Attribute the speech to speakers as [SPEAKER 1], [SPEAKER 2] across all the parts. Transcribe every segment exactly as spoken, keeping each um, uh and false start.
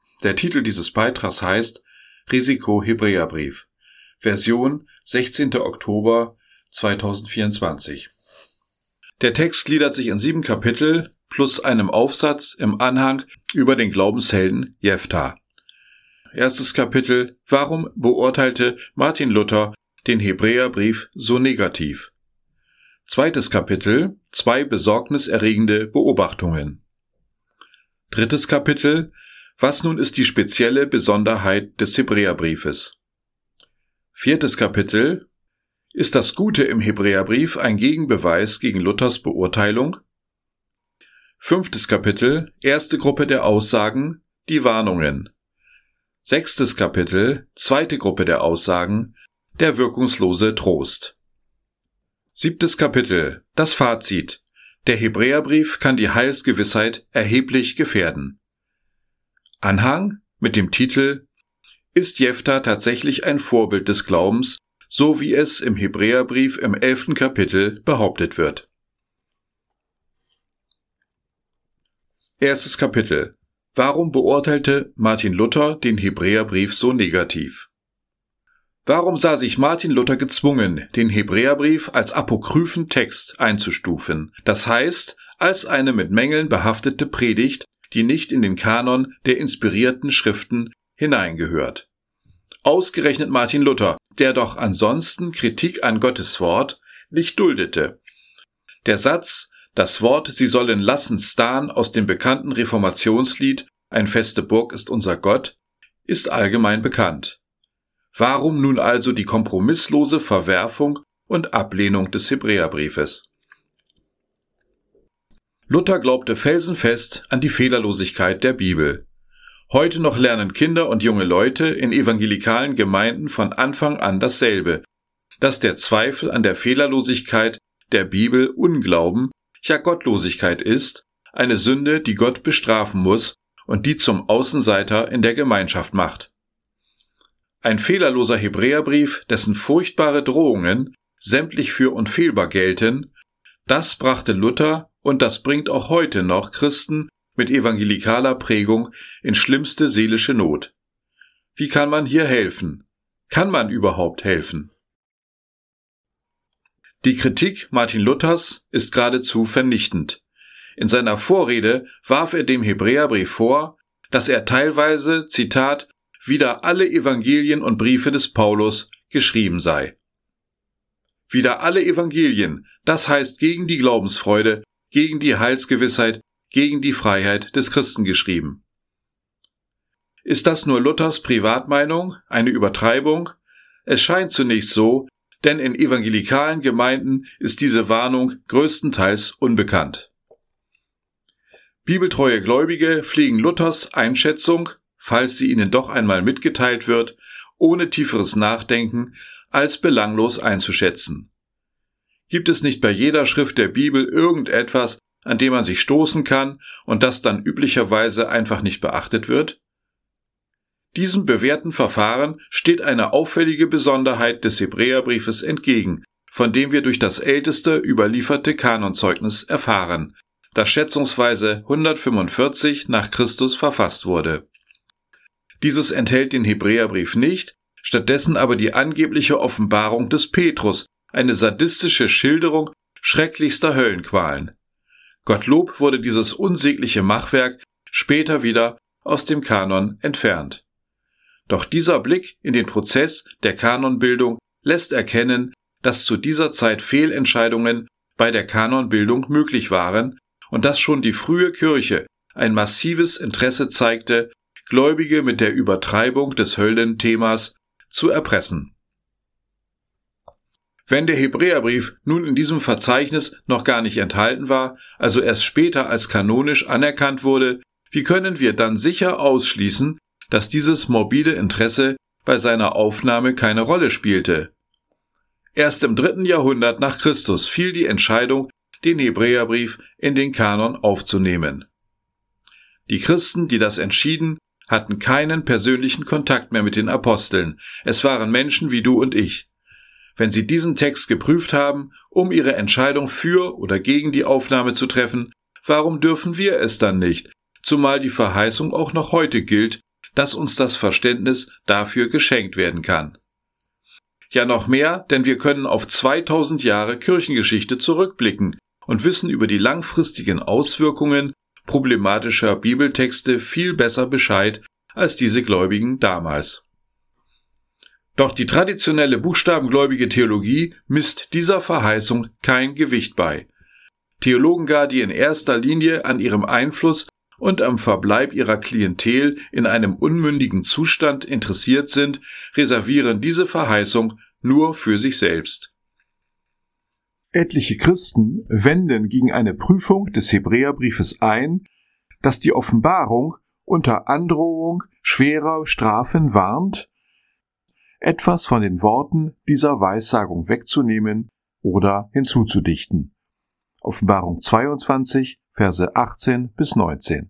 [SPEAKER 1] Der Titel dieses Beitrags heißt Risiko Hebräerbrief, Version sechzehnter Oktober zweitausendvierundzwanzig. Der Text gliedert sich in sieben Kapitel plus einem Aufsatz im Anhang über den Glaubenshelden Jephtha. Erstes Kapitel: Warum beurteilte Martin Luther den Hebräerbrief so negativ? Zweites Kapitel: Zwei besorgniserregende Beobachtungen. Drittes Kapitel: Was nun ist die spezielle Besonderheit des Hebräerbriefes? Viertes Kapitel: Ist das Gute im Hebräerbrief ein Gegenbeweis gegen Luthers Beurteilung? Fünftes Kapitel: Erste Gruppe der Aussagen: Die Warnungen. Sechstes Kapitel: Zweite Gruppe der Aussagen: Der wirkungslose Trost. Siebtes Kapitel: Das Fazit: Der Hebräerbrief kann die Heilsgewissheit erheblich gefährden. Anhang mit dem Titel: Ist Jephtha tatsächlich ein Vorbild des Glaubens, so wie es im Hebräerbrief im elften Kapitel behauptet wird? Erstes Kapitel: Warum beurteilte Martin Luther den Hebräerbrief so negativ? Warum sah sich Martin Luther gezwungen, den Hebräerbrief als apokryphen Text einzustufen, das heißt, als eine mit Mängeln behaftete Predigt, die nicht in den Kanon der inspirierten Schriften hineingehört? Ausgerechnet Martin Luther, der doch ansonsten Kritik an Gottes Wort nicht duldete. Der Satz, das Wort, sie sollen lassen starren aus dem bekannten Reformationslied Ein feste Burg ist unser Gott, ist allgemein bekannt. Warum nun also die kompromisslose Verwerfung und Ablehnung des Hebräerbriefes? Luther glaubte felsenfest an die Fehlerlosigkeit der Bibel. Heute noch lernen Kinder und junge Leute in evangelikalen Gemeinden von Anfang an dasselbe, dass der Zweifel an der Fehlerlosigkeit der Bibel Unglauben, ja Gottlosigkeit ist, eine Sünde, die Gott bestrafen muss und die zum Außenseiter in der Gemeinschaft macht. Ein fehlerloser Hebräerbrief, dessen furchtbare Drohungen sämtlich für unfehlbar gelten, das brachte Luther und das bringt auch heute noch Christen mit evangelikaler Prägung in schlimmste seelische Not. Wie kann man hier helfen? Kann man überhaupt helfen? Die Kritik Martin Luthers ist geradezu vernichtend. In seiner Vorrede warf er dem Hebräerbrief vor, dass er teilweise, Zitat, wider alle Evangelien und Briefe des Paulus geschrieben sei. Wider alle Evangelien, das heißt gegen die Glaubensfreude, gegen die Heilsgewissheit, gegen die Freiheit des Christen geschrieben. Ist das nur Luthers Privatmeinung, eine Übertreibung? Es scheint zunächst so, denn in evangelikalen Gemeinden ist diese Warnung größtenteils unbekannt. Bibeltreue Gläubige pflegen Luthers Einschätzung, falls sie ihnen doch einmal mitgeteilt wird, ohne tieferes Nachdenken, als belanglos einzuschätzen. Gibt es nicht bei jeder Schrift der Bibel irgendetwas, an dem man sich stoßen kann und das dann üblicherweise einfach nicht beachtet wird? Diesem bewährten Verfahren steht eine auffällige Besonderheit des Hebräerbriefes entgegen, von dem wir durch das älteste überlieferte Kanonzeugnis erfahren, das schätzungsweise hundertfünfundvierzig nach Christus verfasst wurde. Dieses enthält den Hebräerbrief nicht, stattdessen aber die angebliche Offenbarung des Petrus, eine sadistische Schilderung schrecklichster Höllenqualen. Gottlob wurde dieses unsägliche Machwerk später wieder aus dem Kanon entfernt. Doch dieser Blick in den Prozess der Kanonbildung lässt erkennen, dass zu dieser Zeit Fehlentscheidungen bei der Kanonbildung möglich waren und dass schon die frühe Kirche ein massives Interesse zeigte, Gläubige mit der Übertreibung des Höllenthemas zu erpressen. Wenn der Hebräerbrief nun in diesem Verzeichnis noch gar nicht enthalten war, also erst später als kanonisch anerkannt wurde, wie können wir dann sicher ausschließen, dass dieses morbide Interesse bei seiner Aufnahme keine Rolle spielte? Erst im dritten Jahrhundert nach Christus fiel die Entscheidung, den Hebräerbrief in den Kanon aufzunehmen. Die Christen, die das entschieden, hatten keinen persönlichen Kontakt mehr mit den Aposteln. Es waren Menschen wie du und ich. Wenn sie diesen Text geprüft haben, um ihre Entscheidung für oder gegen die Aufnahme zu treffen, warum dürfen wir es dann nicht? Zumal die Verheißung auch noch heute gilt, dass uns das Verständnis dafür geschenkt werden kann. Ja, noch mehr, denn wir können auf zweitausend Jahre Kirchengeschichte zurückblicken und wissen über die langfristigen Auswirkungen problematischer Bibeltexte viel besser Bescheid als diese Gläubigen damals. Doch die traditionelle buchstabengläubige Theologie misst dieser Verheißung kein Gewicht bei. Theologen gar, die in erster Linie an ihrem Einfluss und am Verbleib ihrer Klientel in einem unmündigen Zustand interessiert sind, reservieren diese Verheißung nur für sich selbst.
[SPEAKER 2] Etliche Christen wenden gegen eine Prüfung des Hebräerbriefes ein, dass die Offenbarung unter Androhung schwerer Strafen warnt, etwas von den Worten dieser Weissagung wegzunehmen oder hinzuzudichten. Offenbarung zweiundzwanzig, Verse achtzehn bis neunzehn.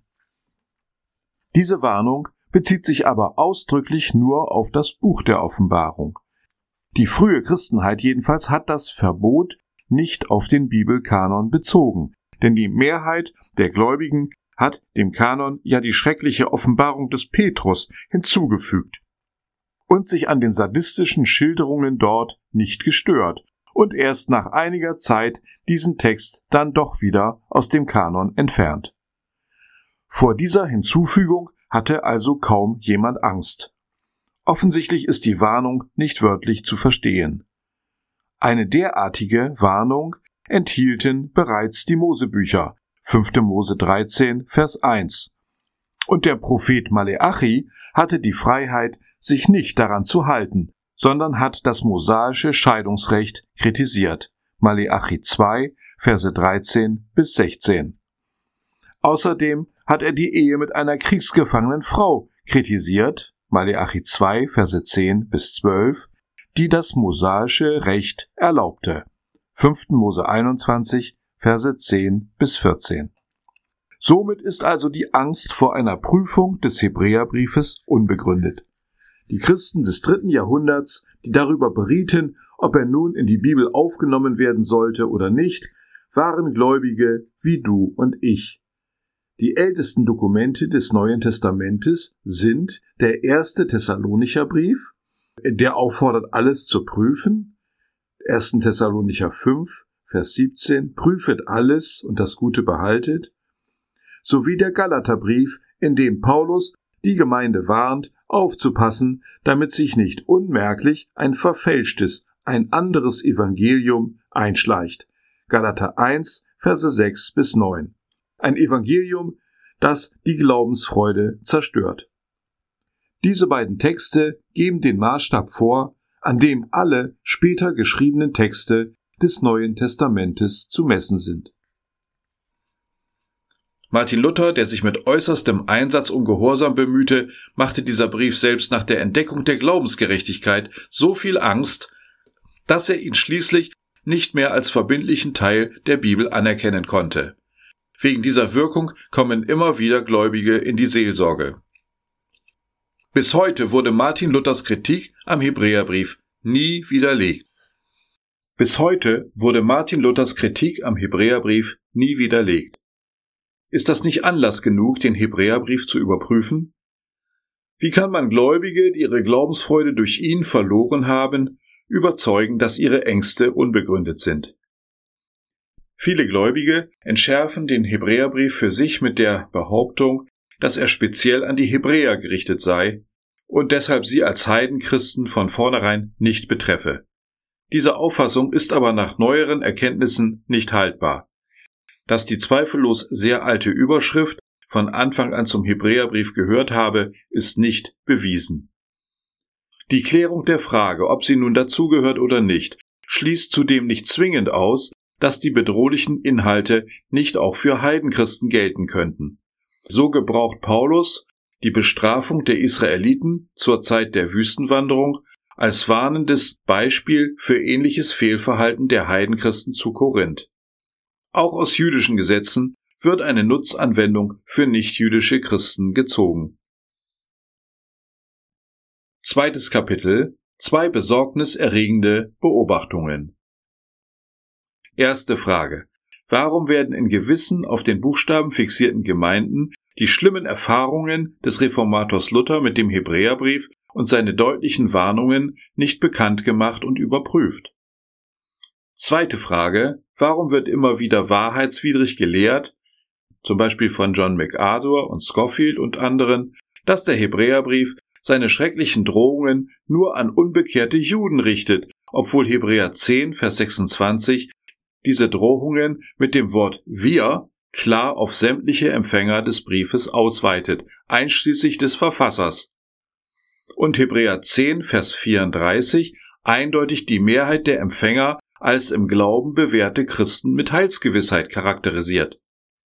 [SPEAKER 2] Diese Warnung bezieht sich aber ausdrücklich nur auf das Buch der Offenbarung. Die frühe Christenheit jedenfalls hat das Verbot nicht auf den Bibelkanon bezogen, denn die Mehrheit der Gläubigen hat dem Kanon ja die schreckliche Offenbarung des Petrus hinzugefügt und sich an den sadistischen Schilderungen dort nicht gestört und erst nach einiger Zeit diesen Text dann doch wieder aus dem Kanon entfernt. Vor dieser Hinzufügung hatte also kaum jemand Angst. Offensichtlich ist die Warnung nicht wörtlich zu verstehen. Eine derartige Warnung enthielten bereits die Mosebücher, fünfte Mose dreizehn, Vers eins. Und der Prophet Maleachi hatte die Freiheit, sich nicht daran zu halten, sondern hat das mosaische Scheidungsrecht kritisiert. Maleachi zwei, Verse dreizehn bis sechzehn. Außerdem hat er die Ehe mit einer kriegsgefangenen Frau kritisiert, Maleachi zwei, Verse zehn bis zwölf, die das mosaische Recht erlaubte. fünfte Mose einundzwanzig, Verse zehn bis vierzehn. Somit ist also die Angst vor einer Prüfung des Hebräerbriefes unbegründet. Die Christen des dritten Jahrhunderts, die darüber berieten, ob er nun in die Bibel aufgenommen werden sollte oder nicht, waren Gläubige wie du und ich. Die ältesten Dokumente des Neuen Testamentes sind der erste Thessalonicher Brief, der auffordert, alles zu prüfen, erster Thessalonicher fünf, Vers siebzehn, prüfet alles und das Gute behaltet, sowie der Galaterbrief, in dem Paulus die Gemeinde warnt, aufzupassen, damit sich nicht unmerklich ein verfälschtes, ein anderes Evangelium einschleicht. Galater eins, Verse sechs bis neun. Ein Evangelium, das die Glaubensfreude zerstört. Diese beiden Texte geben den Maßstab vor, an dem alle später geschriebenen Texte des Neuen Testamentes zu messen sind.
[SPEAKER 1] Martin Luther, der sich mit äußerstem Einsatz um Gehorsam bemühte, machte dieser Brief selbst nach der Entdeckung der Glaubensgerechtigkeit so viel Angst, dass er ihn schließlich nicht mehr als verbindlichen Teil der Bibel anerkennen konnte. Wegen dieser Wirkung kommen immer wieder Gläubige in die Seelsorge. Bis heute wurde Martin Luthers Kritik am Hebräerbrief nie widerlegt. Bis heute wurde Martin Luthers Kritik am Hebräerbrief nie widerlegt. Ist das nicht Anlass genug, den Hebräerbrief zu überprüfen? Wie kann man Gläubige, die ihre Glaubensfreude durch ihn verloren haben, überzeugen, dass ihre Ängste unbegründet sind? Viele Gläubige entschärfen den Hebräerbrief für sich mit der Behauptung, dass er speziell an die Hebräer gerichtet sei und deshalb sie als Heidenchristen von vornherein nicht betreffe. Diese Auffassung ist aber nach neueren Erkenntnissen nicht haltbar. Dass die zweifellos sehr alte Überschrift von Anfang an zum Hebräerbrief gehört habe, ist nicht bewiesen. Die Klärung der Frage, ob sie nun dazugehört oder nicht, schließt zudem nicht zwingend aus, dass die bedrohlichen Inhalte nicht auch für Heidenchristen gelten könnten. So gebraucht Paulus die Bestrafung der Israeliten zur Zeit der Wüstenwanderung als warnendes Beispiel für ähnliches Fehlverhalten der Heidenchristen zu Korinth. Auch aus jüdischen Gesetzen wird eine Nutzanwendung für nichtjüdische Christen gezogen. Zweites Kapitel: Zwei besorgniserregende Beobachtungen. Erste Frage: Warum werden in gewissen auf den Buchstaben fixierten Gemeinden die schlimmen Erfahrungen des Reformators Luther mit dem Hebräerbrief und seine deutlichen Warnungen nicht bekannt gemacht und überprüft. Zweite Frage: Warum wird immer wieder wahrheitswidrig gelehrt, zum Beispiel von John MacArthur und Scofield und anderen, dass der Hebräerbrief seine schrecklichen Drohungen nur an unbekehrte Juden richtet, obwohl Hebräer zehn, Vers sechsundzwanzig diese Drohungen mit dem Wort wir klar auf sämtliche Empfänger des Briefes ausweitet, einschließlich des Verfassers. Und Hebräer zehn, Vers vierunddreißig eindeutig die Mehrheit der Empfänger als im Glauben bewährte Christen mit Heilsgewissheit charakterisiert.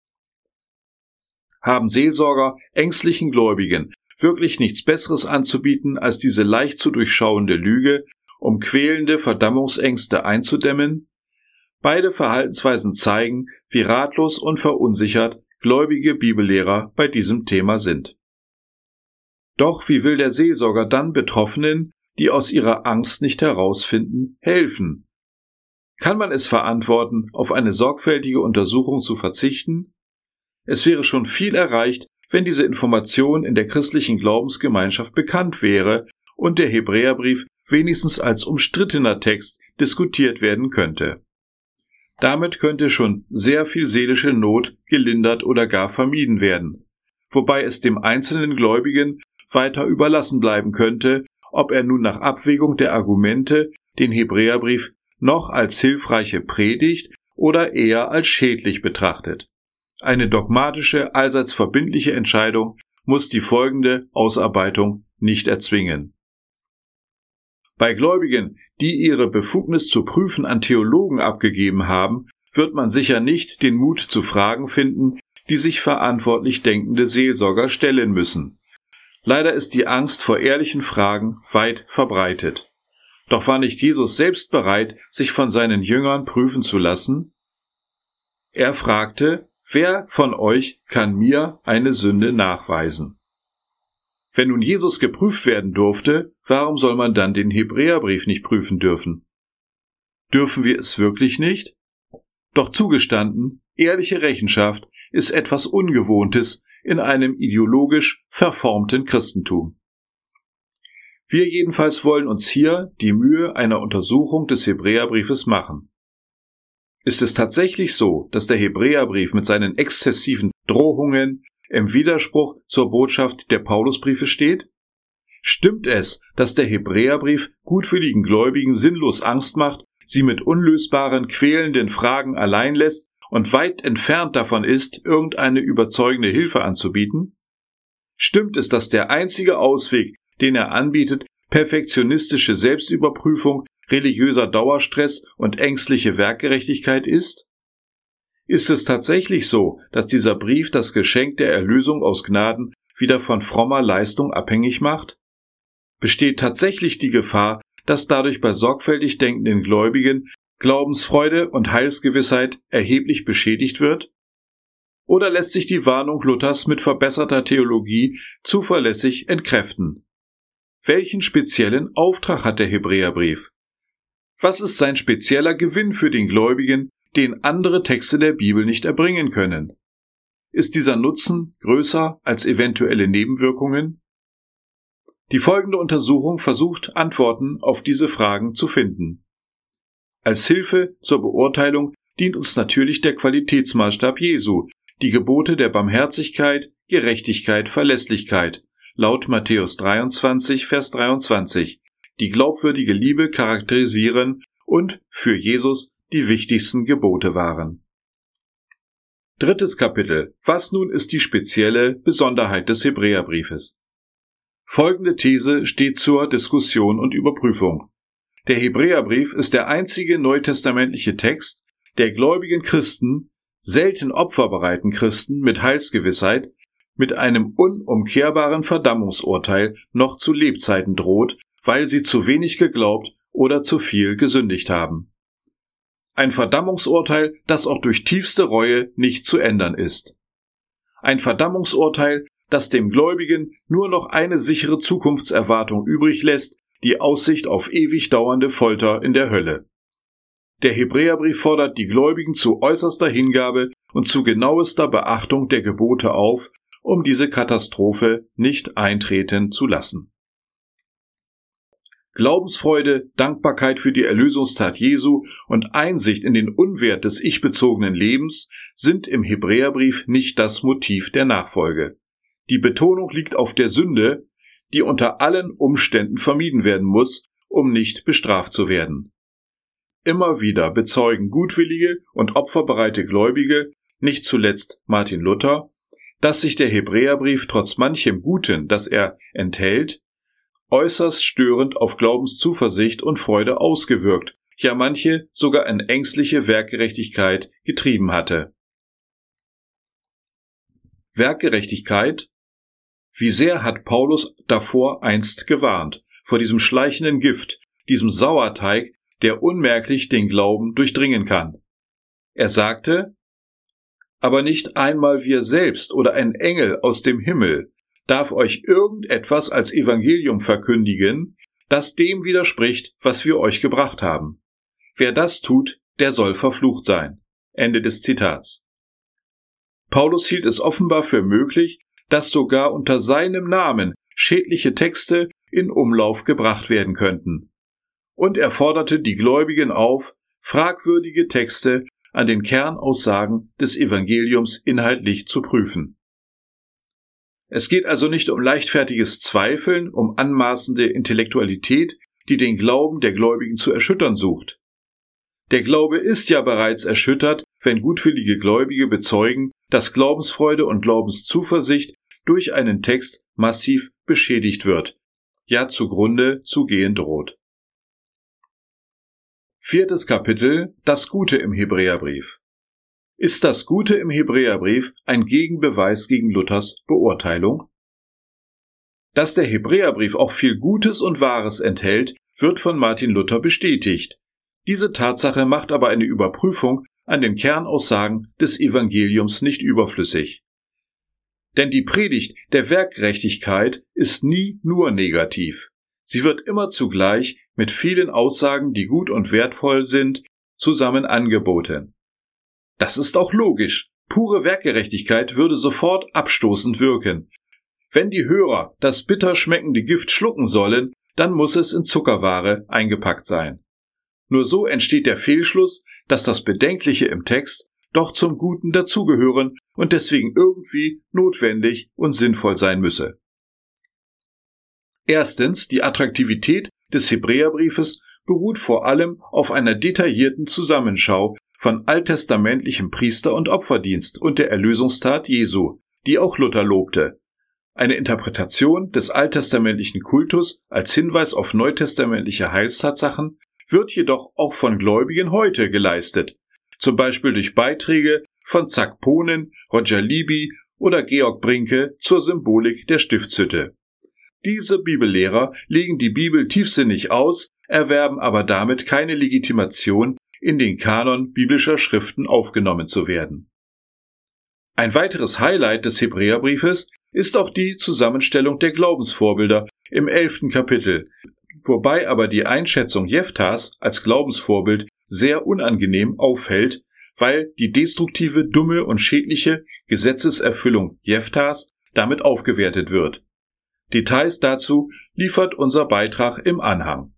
[SPEAKER 1] Haben Seelsorger ängstlichen Gläubigen wirklich nichts Besseres anzubieten als diese leicht zu durchschauende Lüge, um quälende Verdammungsängste einzudämmen? Beide Verhaltensweisen zeigen, wie ratlos und verunsichert gläubige Bibellehrer bei diesem Thema sind. Doch wie will der Seelsorger dann Betroffenen, die aus ihrer Angst nicht herausfinden, helfen? Kann man es verantworten, auf eine sorgfältige Untersuchung zu verzichten? Es wäre schon viel erreicht, wenn diese Information in der christlichen Glaubensgemeinschaft bekannt wäre und der Hebräerbrief wenigstens als umstrittener Text diskutiert werden könnte. Damit könnte schon sehr viel seelische Not gelindert oder gar vermieden werden, wobei es dem einzelnen Gläubigen weiter überlassen bleiben könnte, ob er nun nach Abwägung der Argumente den Hebräerbrief noch als hilfreiche Predigt oder eher als schädlich betrachtet. Eine dogmatische, allseits verbindliche Entscheidung muss die folgende Ausarbeitung nicht erzwingen. Bei Gläubigen, die ihre Befugnis zu prüfen an Theologen abgegeben haben, wird man sicher nicht den Mut zu Fragen finden, die sich verantwortlich denkende Seelsorger stellen müssen. Leider ist die Angst vor ehrlichen Fragen weit verbreitet. Doch war nicht Jesus selbst bereit, sich von seinen Jüngern prüfen zu lassen? Er fragte: Wer von euch kann mir eine Sünde nachweisen? Wenn nun Jesus geprüft werden durfte, warum soll man dann den Hebräerbrief nicht prüfen dürfen? Dürfen wir es wirklich nicht? Doch zugestanden, ehrliche Rechenschaft ist etwas Ungewohntes in einem ideologisch verformten Christentum. Wir jedenfalls wollen uns hier die Mühe einer Untersuchung des Hebräerbriefes machen. Ist es tatsächlich so, dass der Hebräerbrief mit seinen exzessiven Drohungen im Widerspruch zur Botschaft der Paulusbriefe steht? Stimmt es, dass der Hebräerbrief gutwilligen Gläubigen sinnlos Angst macht, sie mit unlösbaren, quälenden Fragen allein lässt und weit entfernt davon ist, irgendeine überzeugende Hilfe anzubieten? Stimmt es, dass der einzige Ausweg, den er anbietet, perfektionistische Selbstüberprüfung, religiöser Dauerstress und ängstliche Werkgerechtigkeit ist? Ist es tatsächlich so, dass dieser Brief das Geschenk der Erlösung aus Gnaden wieder von frommer Leistung abhängig macht? Besteht tatsächlich die Gefahr, dass dadurch bei sorgfältig denkenden Gläubigen Glaubensfreude und Heilsgewissheit erheblich beschädigt wird? Oder lässt sich die Warnung Luthers mit verbesserter Theologie zuverlässig entkräften? Welchen speziellen Auftrag hat der Hebräerbrief? Was ist sein spezieller Gewinn für den Gläubigen, den andere Texte der Bibel nicht erbringen können? Ist dieser Nutzen größer als eventuelle Nebenwirkungen? Die folgende Untersuchung versucht, Antworten auf diese Fragen zu finden. Als Hilfe zur Beurteilung dient uns natürlich der Qualitätsmaßstab Jesu, die Gebote der Barmherzigkeit, Gerechtigkeit, Verlässlichkeit, laut Matthäus dreiundzwanzig, Vers dreiundzwanzig, die glaubwürdige Liebe charakterisieren und für Jesus die wichtigsten Gebote waren. Drittes Kapitel. Was nun ist die spezielle Besonderheit des Hebräerbriefes? Folgende These steht zur Diskussion und Überprüfung. Der Hebräerbrief ist der einzige neutestamentliche Text, der gläubigen Christen, selten opferbereiten Christen mit Heilsgewissheit, mit einem unumkehrbaren Verdammungsurteil noch zu Lebzeiten droht, weil sie zu wenig geglaubt oder zu viel gesündigt haben. Ein Verdammungsurteil, das auch durch tiefste Reue nicht zu ändern ist. Ein Verdammungsurteil, das dem Gläubigen nur noch eine sichere Zukunftserwartung übrig lässt, die Aussicht auf ewig dauernde Folter in der Hölle. Der Hebräerbrief fordert die Gläubigen zu äußerster Hingabe und zu genauester Beachtung der Gebote auf um diese Katastrophe nicht eintreten zu lassen. Glaubensfreude, Dankbarkeit für die Erlösungstat Jesu und Einsicht in den Unwert des ich-bezogenen Lebens sind im Hebräerbrief nicht das Motiv der Nachfolge. Die Betonung liegt auf der Sünde, die unter allen Umständen vermieden werden muss, um nicht bestraft zu werden. Immer wieder bezeugen gutwillige und opferbereite Gläubige, nicht zuletzt Martin Luther, dass sich der Hebräerbrief trotz manchem Guten, das er enthält, äußerst störend auf Glaubenszuversicht und Freude ausgewirkt, ja manche sogar in ängstliche Werkgerechtigkeit getrieben hatte. Werkgerechtigkeit? Wie sehr hat Paulus davor einst gewarnt, vor diesem schleichenden Gift, diesem Sauerteig, der unmerklich den Glauben durchdringen kann. Er sagte, aber nicht einmal wir selbst oder ein Engel aus dem Himmel darf euch irgendetwas als Evangelium verkündigen, das dem widerspricht, was wir euch gebracht haben. Wer das tut, der soll verflucht sein. Ende des Zitats. Paulus hielt es offenbar für möglich, dass sogar unter seinem Namen schädliche Texte in Umlauf gebracht werden könnten. Und er forderte die Gläubigen auf, fragwürdige Texte an den Kernaussagen des Evangeliums inhaltlich zu prüfen. Es geht also nicht um leichtfertiges Zweifeln, um anmaßende Intellektualität, die den Glauben der Gläubigen zu erschüttern sucht. Der Glaube ist ja bereits erschüttert, wenn gutwillige Gläubige bezeugen, dass Glaubensfreude und Glaubenszuversicht durch einen Text massiv beschädigt wird, ja zugrunde zu gehen droht. Viertes Kapitel: Das Gute im Hebräerbrief. Ist das Gute im Hebräerbrief ein Gegenbeweis gegen Luthers Beurteilung? Dass der Hebräerbrief auch viel Gutes und Wahres enthält, wird von Martin Luther bestätigt. Diese Tatsache macht aber eine Überprüfung an den Kernaussagen des Evangeliums nicht überflüssig. Denn die Predigt der Werkgerechtigkeit ist nie nur negativ. Sie wird immer zugleich mit vielen Aussagen, die gut und wertvoll sind, zusammen angeboten. Das ist auch logisch. Pure Werkgerechtigkeit würde sofort abstoßend wirken. Wenn die Hörer das bitter schmeckende Gift schlucken sollen, dann muss es in Zuckerware eingepackt sein. Nur so entsteht der Fehlschluss, dass das Bedenkliche im Text doch zum Guten dazugehören und deswegen irgendwie notwendig und sinnvoll sein müsse. Erstens, die Attraktivität des Hebräerbriefes beruht vor allem auf einer detaillierten Zusammenschau von alttestamentlichem Priester- und Opferdienst und der Erlösungstat Jesu, die auch Luther lobte. Eine Interpretation des alttestamentlichen Kultus als Hinweis auf neutestamentliche Heilstatsachen wird jedoch auch von Gläubigen heute geleistet, zum Beispiel durch Beiträge von Zack Ponen, Roger Libby oder Georg Brinke zur Symbolik der Stiftshütte. Diese Bibellehrer legen die Bibel tiefsinnig aus, erwerben aber damit keine Legitimation, in den Kanon biblischer Schriften aufgenommen zu werden. Ein weiteres Highlight des Hebräerbriefes ist auch die Zusammenstellung der Glaubensvorbilder im elften Kapitel, wobei aber die Einschätzung Jeftas als Glaubensvorbild sehr unangenehm auffällt, weil die destruktive, dumme und schädliche Gesetzeserfüllung Jeftas damit aufgewertet wird. Details dazu liefert unser Beitrag im Anhang.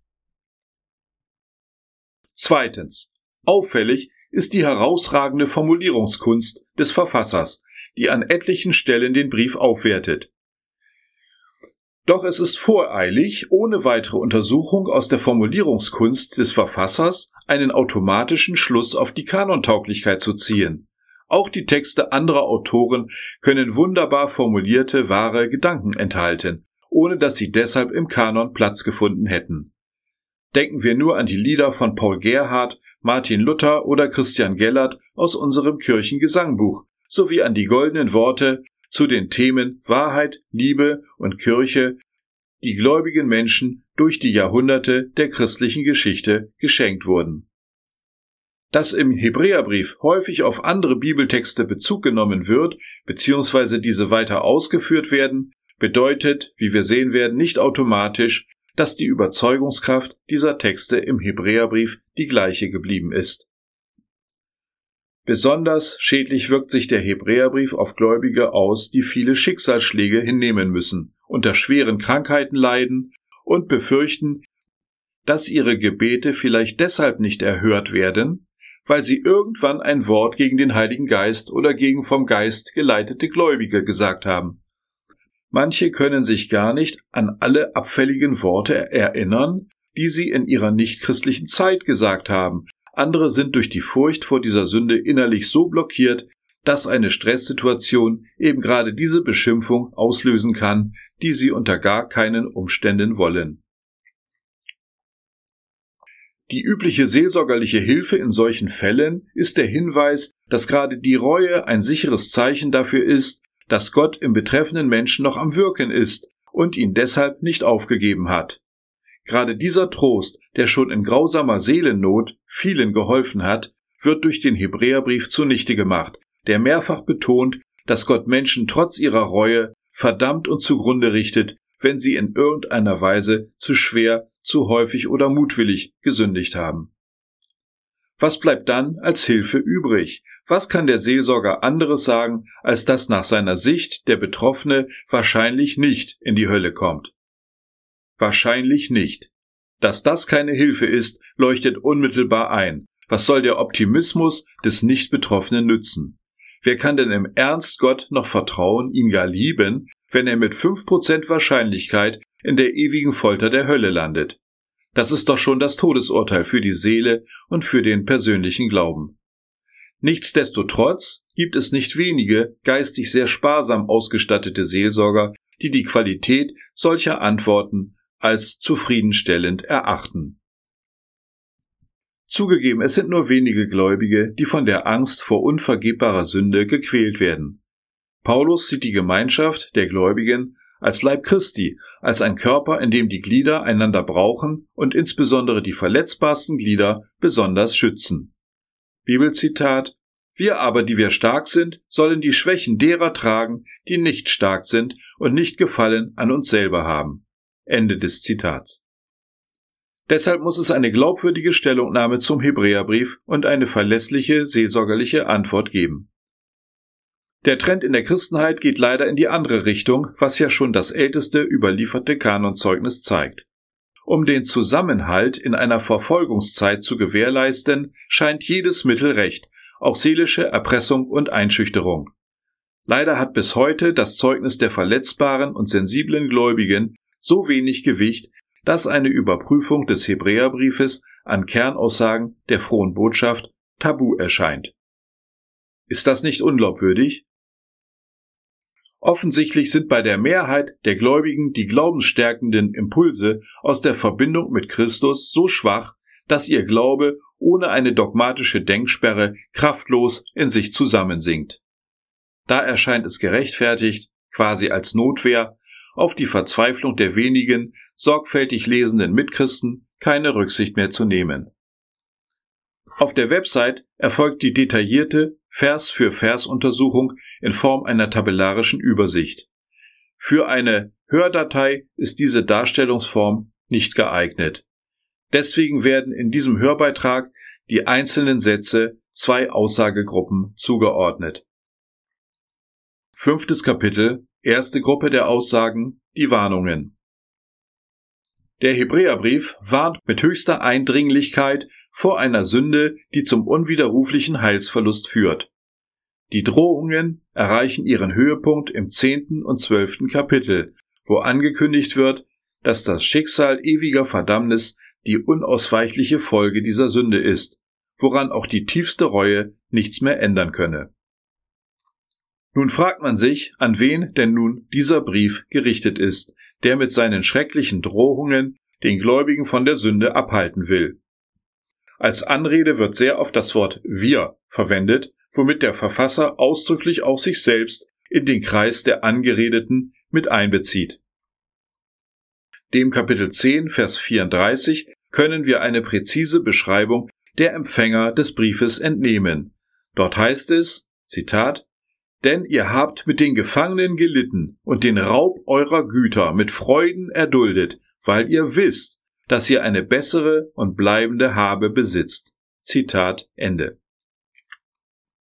[SPEAKER 1] Zweitens. Auffällig ist die herausragende Formulierungskunst des Verfassers, die an etlichen Stellen den Brief aufwertet. Doch es ist voreilig, ohne weitere Untersuchung aus der Formulierungskunst des Verfassers einen automatischen Schluss auf die Kanontauglichkeit zu ziehen. Auch die Texte anderer Autoren können wunderbar formulierte, wahre Gedanken enthalten, ohne dass sie deshalb im Kanon Platz gefunden hätten. Denken wir nur an die Lieder von Paul Gerhardt, Martin Luther oder Christian Gellert aus unserem Kirchengesangbuch, sowie an die goldenen Worte zu den Themen Wahrheit, Liebe und Kirche, die gläubigen Menschen durch die Jahrhunderte der christlichen Geschichte geschenkt wurden. Dass im Hebräerbrief häufig auf andere Bibeltexte Bezug genommen wird, beziehungsweise diese weiter ausgeführt werden, bedeutet, wie wir sehen werden, nicht automatisch, dass die Überzeugungskraft dieser Texte im Hebräerbrief die gleiche geblieben ist. Besonders schädlich wirkt sich der Hebräerbrief auf Gläubige aus, die viele Schicksalsschläge hinnehmen müssen, unter schweren Krankheiten leiden und befürchten, dass ihre Gebete vielleicht deshalb nicht erhört werden, weil sie irgendwann ein Wort gegen den Heiligen Geist oder gegen vom Geist geleitete Gläubige gesagt haben. Manche können sich gar nicht an alle abfälligen Worte erinnern, die sie in ihrer nichtchristlichen Zeit gesagt haben. Andere sind durch die Furcht vor dieser Sünde innerlich so blockiert, dass eine Stresssituation eben gerade diese Beschimpfung auslösen kann, die sie unter gar keinen Umständen wollen. Die übliche seelsorgerliche Hilfe in solchen Fällen ist der Hinweis, dass gerade die Reue ein sicheres Zeichen dafür ist, dass Gott im betreffenden Menschen noch am Wirken ist und ihn deshalb nicht aufgegeben hat. Gerade dieser Trost, der schon in grausamer Seelennot vielen geholfen hat, wird durch den Hebräerbrief zunichte gemacht, der mehrfach betont, dass Gott Menschen trotz ihrer Reue verdammt und zugrunde richtet, wenn sie in irgendeiner Weise zu schwer, zu häufig oder mutwillig gesündigt haben. Was bleibt dann als Hilfe übrig? Was kann der Seelsorger anderes sagen, als dass nach seiner Sicht der Betroffene wahrscheinlich nicht in die Hölle kommt? Wahrscheinlich nicht. Dass das keine Hilfe ist, leuchtet unmittelbar ein. Was soll der Optimismus des Nicht-Betroffenen nützen? Wer kann denn im Ernst Gott noch vertrauen, ihn gar lieben, wenn er mit fünf Prozent Wahrscheinlichkeit in der ewigen Folter der Hölle landet? Das ist doch schon das Todesurteil für die Seele und für den persönlichen Glauben. Nichtsdestotrotz gibt es nicht wenige geistig sehr sparsam ausgestattete Seelsorger, die die Qualität solcher Antworten als zufriedenstellend erachten. Zugegeben, es sind nur wenige Gläubige, die von der Angst vor unvergebbarer Sünde gequält werden. Paulus sieht die Gemeinschaft der Gläubigen als Leib Christi, als ein Körper, in dem die Glieder einander brauchen und insbesondere die verletzbarsten Glieder besonders schützen. Bibelzitat: Wir aber, die wir stark sind, sollen die Schwächen derer tragen, die nicht stark sind und nicht Gefallen an uns selber haben. Ende des Zitats. Deshalb muss es eine glaubwürdige Stellungnahme zum Hebräerbrief und eine verlässliche seelsorgerliche Antwort geben. Der Trend in der Christenheit geht leider in die andere Richtung, was ja schon das älteste überlieferte Kanonzeugnis zeigt. Um den Zusammenhalt in einer Verfolgungszeit zu gewährleisten, scheint jedes Mittel recht, auch seelische Erpressung und Einschüchterung. Leider hat bis heute das Zeugnis der verletzbaren und sensiblen Gläubigen so wenig Gewicht, dass eine Überprüfung des Hebräerbriefes an Kernaussagen der frohen Botschaft tabu erscheint. Ist das nicht unglaubwürdig? Offensichtlich sind bei der Mehrheit der Gläubigen die glaubensstärkenden Impulse aus der Verbindung mit Christus so schwach, dass ihr Glaube ohne eine dogmatische Denksperre kraftlos in sich zusammensinkt. Da erscheint es gerechtfertigt, quasi als Notwehr, auf die Verzweiflung der wenigen, sorgfältig lesenden Mitchristen keine Rücksicht mehr zu nehmen. Auf der Website erfolgt die detaillierte Vers-für-Vers-Untersuchung in Form einer tabellarischen Übersicht. Für eine Hördatei ist diese Darstellungsform nicht geeignet. Deswegen werden in diesem Hörbeitrag die einzelnen Sätze zwei Aussagegruppen zugeordnet. Fünftes Kapitel, erste Gruppe der Aussagen, die Warnungen. Der Hebräerbrief warnt mit höchster Eindringlichkeit vor einer Sünde, die zum unwiderruflichen Heilsverlust führt. Die Drohungen erreichen ihren Höhepunkt im zehnten und zwölften Kapitel, wo angekündigt wird, dass das Schicksal ewiger Verdammnis die unausweichliche Folge dieser Sünde ist, woran auch die tiefste Reue nichts mehr ändern könne. Nun fragt man sich, an wen denn nun dieser Brief gerichtet ist, der mit seinen schrecklichen Drohungen den Gläubigen von der Sünde abhalten will. Als Anrede wird sehr oft das Wort wir verwendet, womit der Verfasser ausdrücklich auch sich selbst in den Kreis der Angeredeten mit einbezieht. Dem Kapitel zehn, Vers vierunddreißig können wir eine präzise Beschreibung der Empfänger des Briefes entnehmen. Dort heißt es, Zitat, denn ihr habt mit den Gefangenen gelitten und den Raub eurer Güter mit Freuden erduldet, weil ihr wisst, dass ihr eine bessere und bleibende Habe besitzt. Zitat Ende.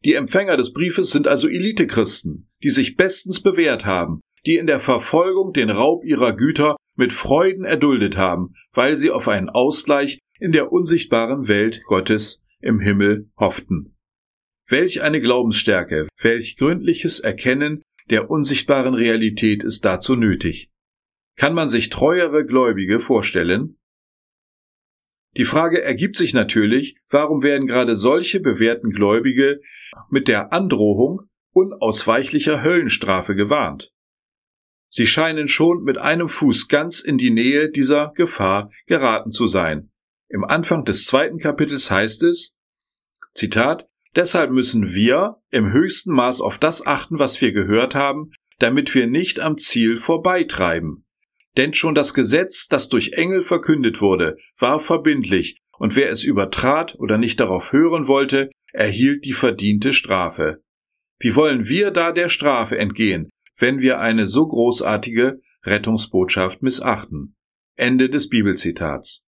[SPEAKER 1] Die Empfänger des Briefes sind also Elitechristen, die sich bestens bewährt haben, die in der Verfolgung den Raub ihrer Güter mit Freuden erduldet haben, weil sie auf einen Ausgleich in der unsichtbaren Welt Gottes im Himmel hofften. Welch eine Glaubensstärke, welch gründliches Erkennen der unsichtbaren Realität ist dazu nötig. Kann man sich treuere Gläubige vorstellen? Die Frage ergibt sich natürlich, warum werden gerade solche bewährten Gläubige mit der Androhung unausweichlicher Höllenstrafe gewarnt? Sie scheinen schon mit einem Fuß ganz in die Nähe dieser Gefahr geraten zu sein. Im Anfang des zweiten Kapitels heißt es, Zitat, deshalb müssen wir im höchsten Maß auf das achten, was wir gehört haben, damit wir nicht am Ziel vorbeitreiben. Denn schon das Gesetz, das durch Engel verkündet wurde, war verbindlich, und wer es übertrat oder nicht darauf hören wollte, erhielt die verdiente Strafe. Wie wollen wir da der Strafe entgehen, wenn wir eine so großartige Rettungsbotschaft missachten? Ende des Bibelzitats.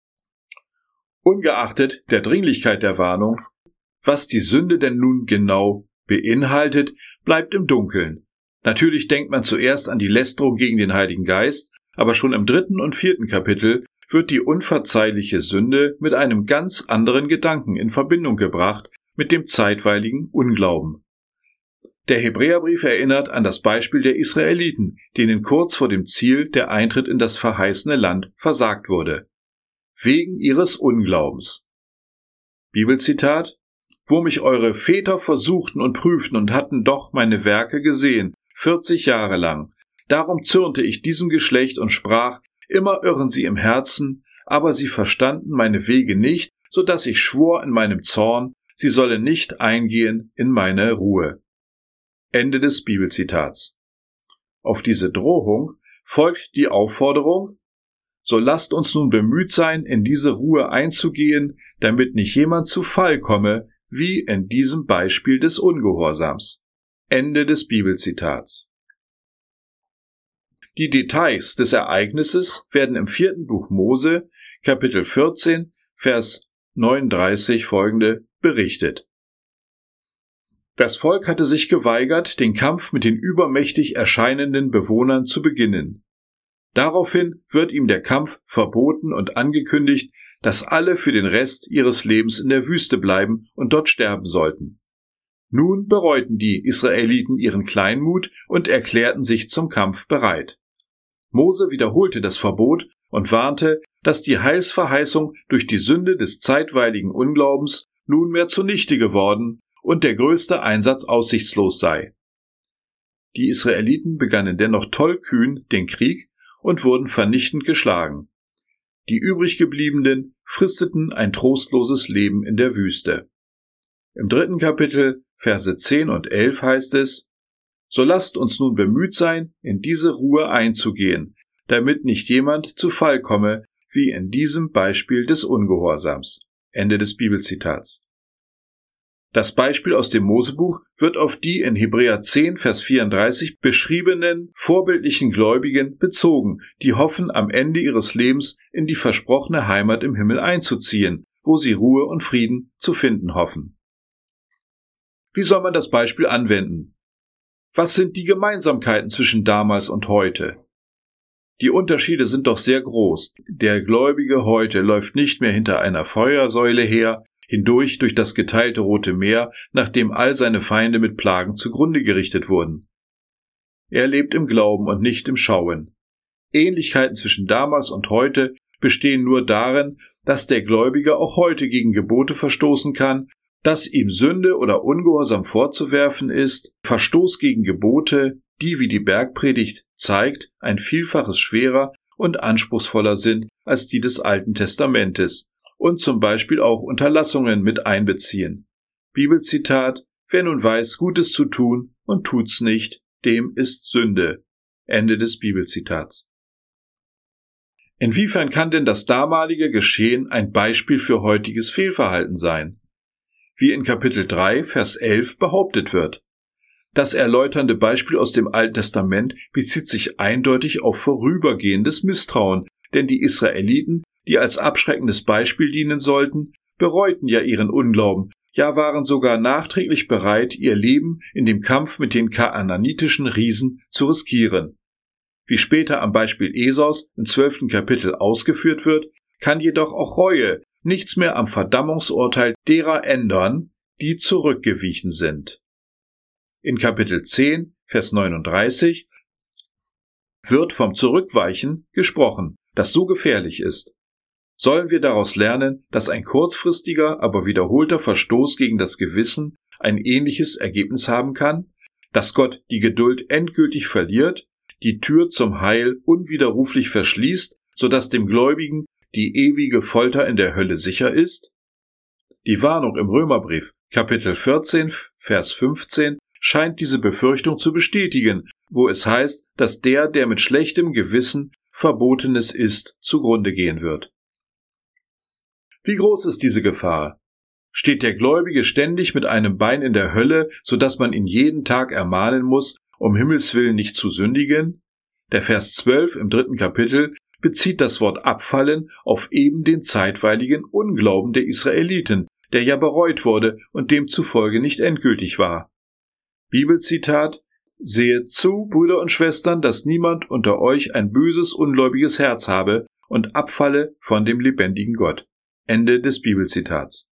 [SPEAKER 1] Ungeachtet der Dringlichkeit der Warnung, was die Sünde denn nun genau beinhaltet, bleibt im Dunkeln. Natürlich denkt man zuerst an die Lästerung gegen den Heiligen Geist, aber schon im dritten und vierten Kapitel wird die unverzeihliche Sünde mit einem ganz anderen Gedanken in Verbindung gebracht, mit dem zeitweiligen Unglauben. Der Hebräerbrief erinnert an das Beispiel der Israeliten, denen kurz vor dem Ziel der Eintritt in das verheißene Land versagt wurde. Wegen ihres Unglaubens. Bibelzitat: Wo mich eure Väter versuchten und prüften und hatten doch meine Werke gesehen, vierzig Jahre lang. Darum zürnte ich diesem Geschlecht und sprach, immer irren sie im Herzen, aber sie verstanden meine Wege nicht, so dass ich schwor in meinem Zorn, sie sollen nicht eingehen in meine Ruhe. Ende des Bibelzitats. Auf diese Drohung folgt die Aufforderung, so lasst uns nun bemüht sein, in diese Ruhe einzugehen, damit nicht jemand zu Fall komme, wie in diesem Beispiel des Ungehorsams. Ende des Bibelzitats. Die Details des Ereignisses werden im vierten Buch Mose, Kapitel vierzehn, Vers neununddreißig folgende berichtet. Das Volk hatte sich geweigert, den Kampf mit den übermächtig erscheinenden Bewohnern zu beginnen. Daraufhin wird ihm der Kampf verboten und angekündigt, dass alle für den Rest ihres Lebens in der Wüste bleiben und dort sterben sollten. Nun bereuten die Israeliten ihren Kleinmut und erklärten sich zum Kampf bereit. Mose wiederholte das Verbot und warnte, dass die Heilsverheißung durch die Sünde des zeitweiligen Unglaubens nunmehr zunichte geworden und der größte Einsatz aussichtslos sei. Die Israeliten begannen dennoch tollkühn den Krieg und wurden vernichtend geschlagen. Die übriggebliebenen fristeten ein trostloses Leben in der Wüste. Im dritten Kapitel, Verse zehn und elf heißt es, so lasst uns nun bemüht sein, in diese Ruhe einzugehen, damit nicht jemand zu Fall komme, wie in diesem Beispiel des Ungehorsams. Ende des Bibelzitats. Das Beispiel aus dem Mosebuch wird auf die in Hebräer zehn, Vers vierunddreißig beschriebenen vorbildlichen Gläubigen bezogen, die hoffen, am Ende ihres Lebens in die versprochene Heimat im Himmel einzuziehen, wo sie Ruhe und Frieden zu finden hoffen. Wie soll man das Beispiel anwenden? Was sind die Gemeinsamkeiten zwischen damals und heute? Die Unterschiede sind doch sehr groß. Der Gläubige heute läuft nicht mehr hinter einer Feuersäule her, hindurch durch das geteilte Rote Meer, nachdem all seine Feinde mit Plagen zugrunde gerichtet wurden. Er lebt im Glauben und nicht im Schauen. Ähnlichkeiten zwischen damals und heute bestehen nur darin, dass der Gläubige auch heute gegen Gebote verstoßen kann, dass ihm Sünde oder Ungehorsam vorzuwerfen ist, Verstoß gegen Gebote, die, wie die Bergpredigt zeigt, ein Vielfaches schwerer und anspruchsvoller sind als die des Alten Testamentes und zum Beispiel auch Unterlassungen mit einbeziehen. Bibelzitat: Wer nun weiß, Gutes zu tun und tut's nicht, dem ist Sünde. Ende des Bibelzitats. Inwiefern kann denn das damalige Geschehen ein Beispiel für heutiges Fehlverhalten sein? Wie in Kapitel drei, Vers elf behauptet wird. Das erläuternde Beispiel aus dem Alten Testament bezieht sich eindeutig auf vorübergehendes Misstrauen, denn die Israeliten, die als abschreckendes Beispiel dienen sollten, bereuten ja ihren Unglauben, ja waren sogar nachträglich bereit, ihr Leben in dem Kampf mit den kanaanitischen Riesen zu riskieren. Wie später am Beispiel Esaus im zwölften Kapitel ausgeführt wird, kann jedoch auch Reue nichts mehr am Verdammungsurteil derer ändern, die zurückgewichen sind. In Kapitel zehn, Vers neununddreißig wird vom Zurückweichen gesprochen, das so gefährlich ist. Sollen wir daraus lernen, dass ein kurzfristiger, aber wiederholter Verstoß gegen das Gewissen ein ähnliches Ergebnis haben kann, dass Gott die Geduld endgültig verliert, die Tür zum Heil unwiderruflich verschließt, sodass dem Gläubigen die ewige Folter in der Hölle sicher ist? Die Warnung im Römerbrief, Kapitel vierzehn, Vers fünfzehn, scheint diese Befürchtung zu bestätigen, wo es heißt, dass der, der mit schlechtem Gewissen Verbotenes isst, zugrunde gehen wird. Wie groß ist diese Gefahr? Steht der Gläubige ständig mit einem Bein in der Hölle, so dass man ihn jeden Tag ermahnen muss, um Himmels willen nicht zu sündigen? Der Vers zwölf im dritten Kapitel bezieht das Wort abfallen auf eben den zeitweiligen Unglauben der Israeliten, der ja bereut wurde und demzufolge nicht endgültig war. Bibelzitat: Sehet zu, Brüder und Schwestern, dass niemand unter euch ein böses, ungläubiges Herz habe und abfalle von dem lebendigen Gott. Ende des Bibelzitats.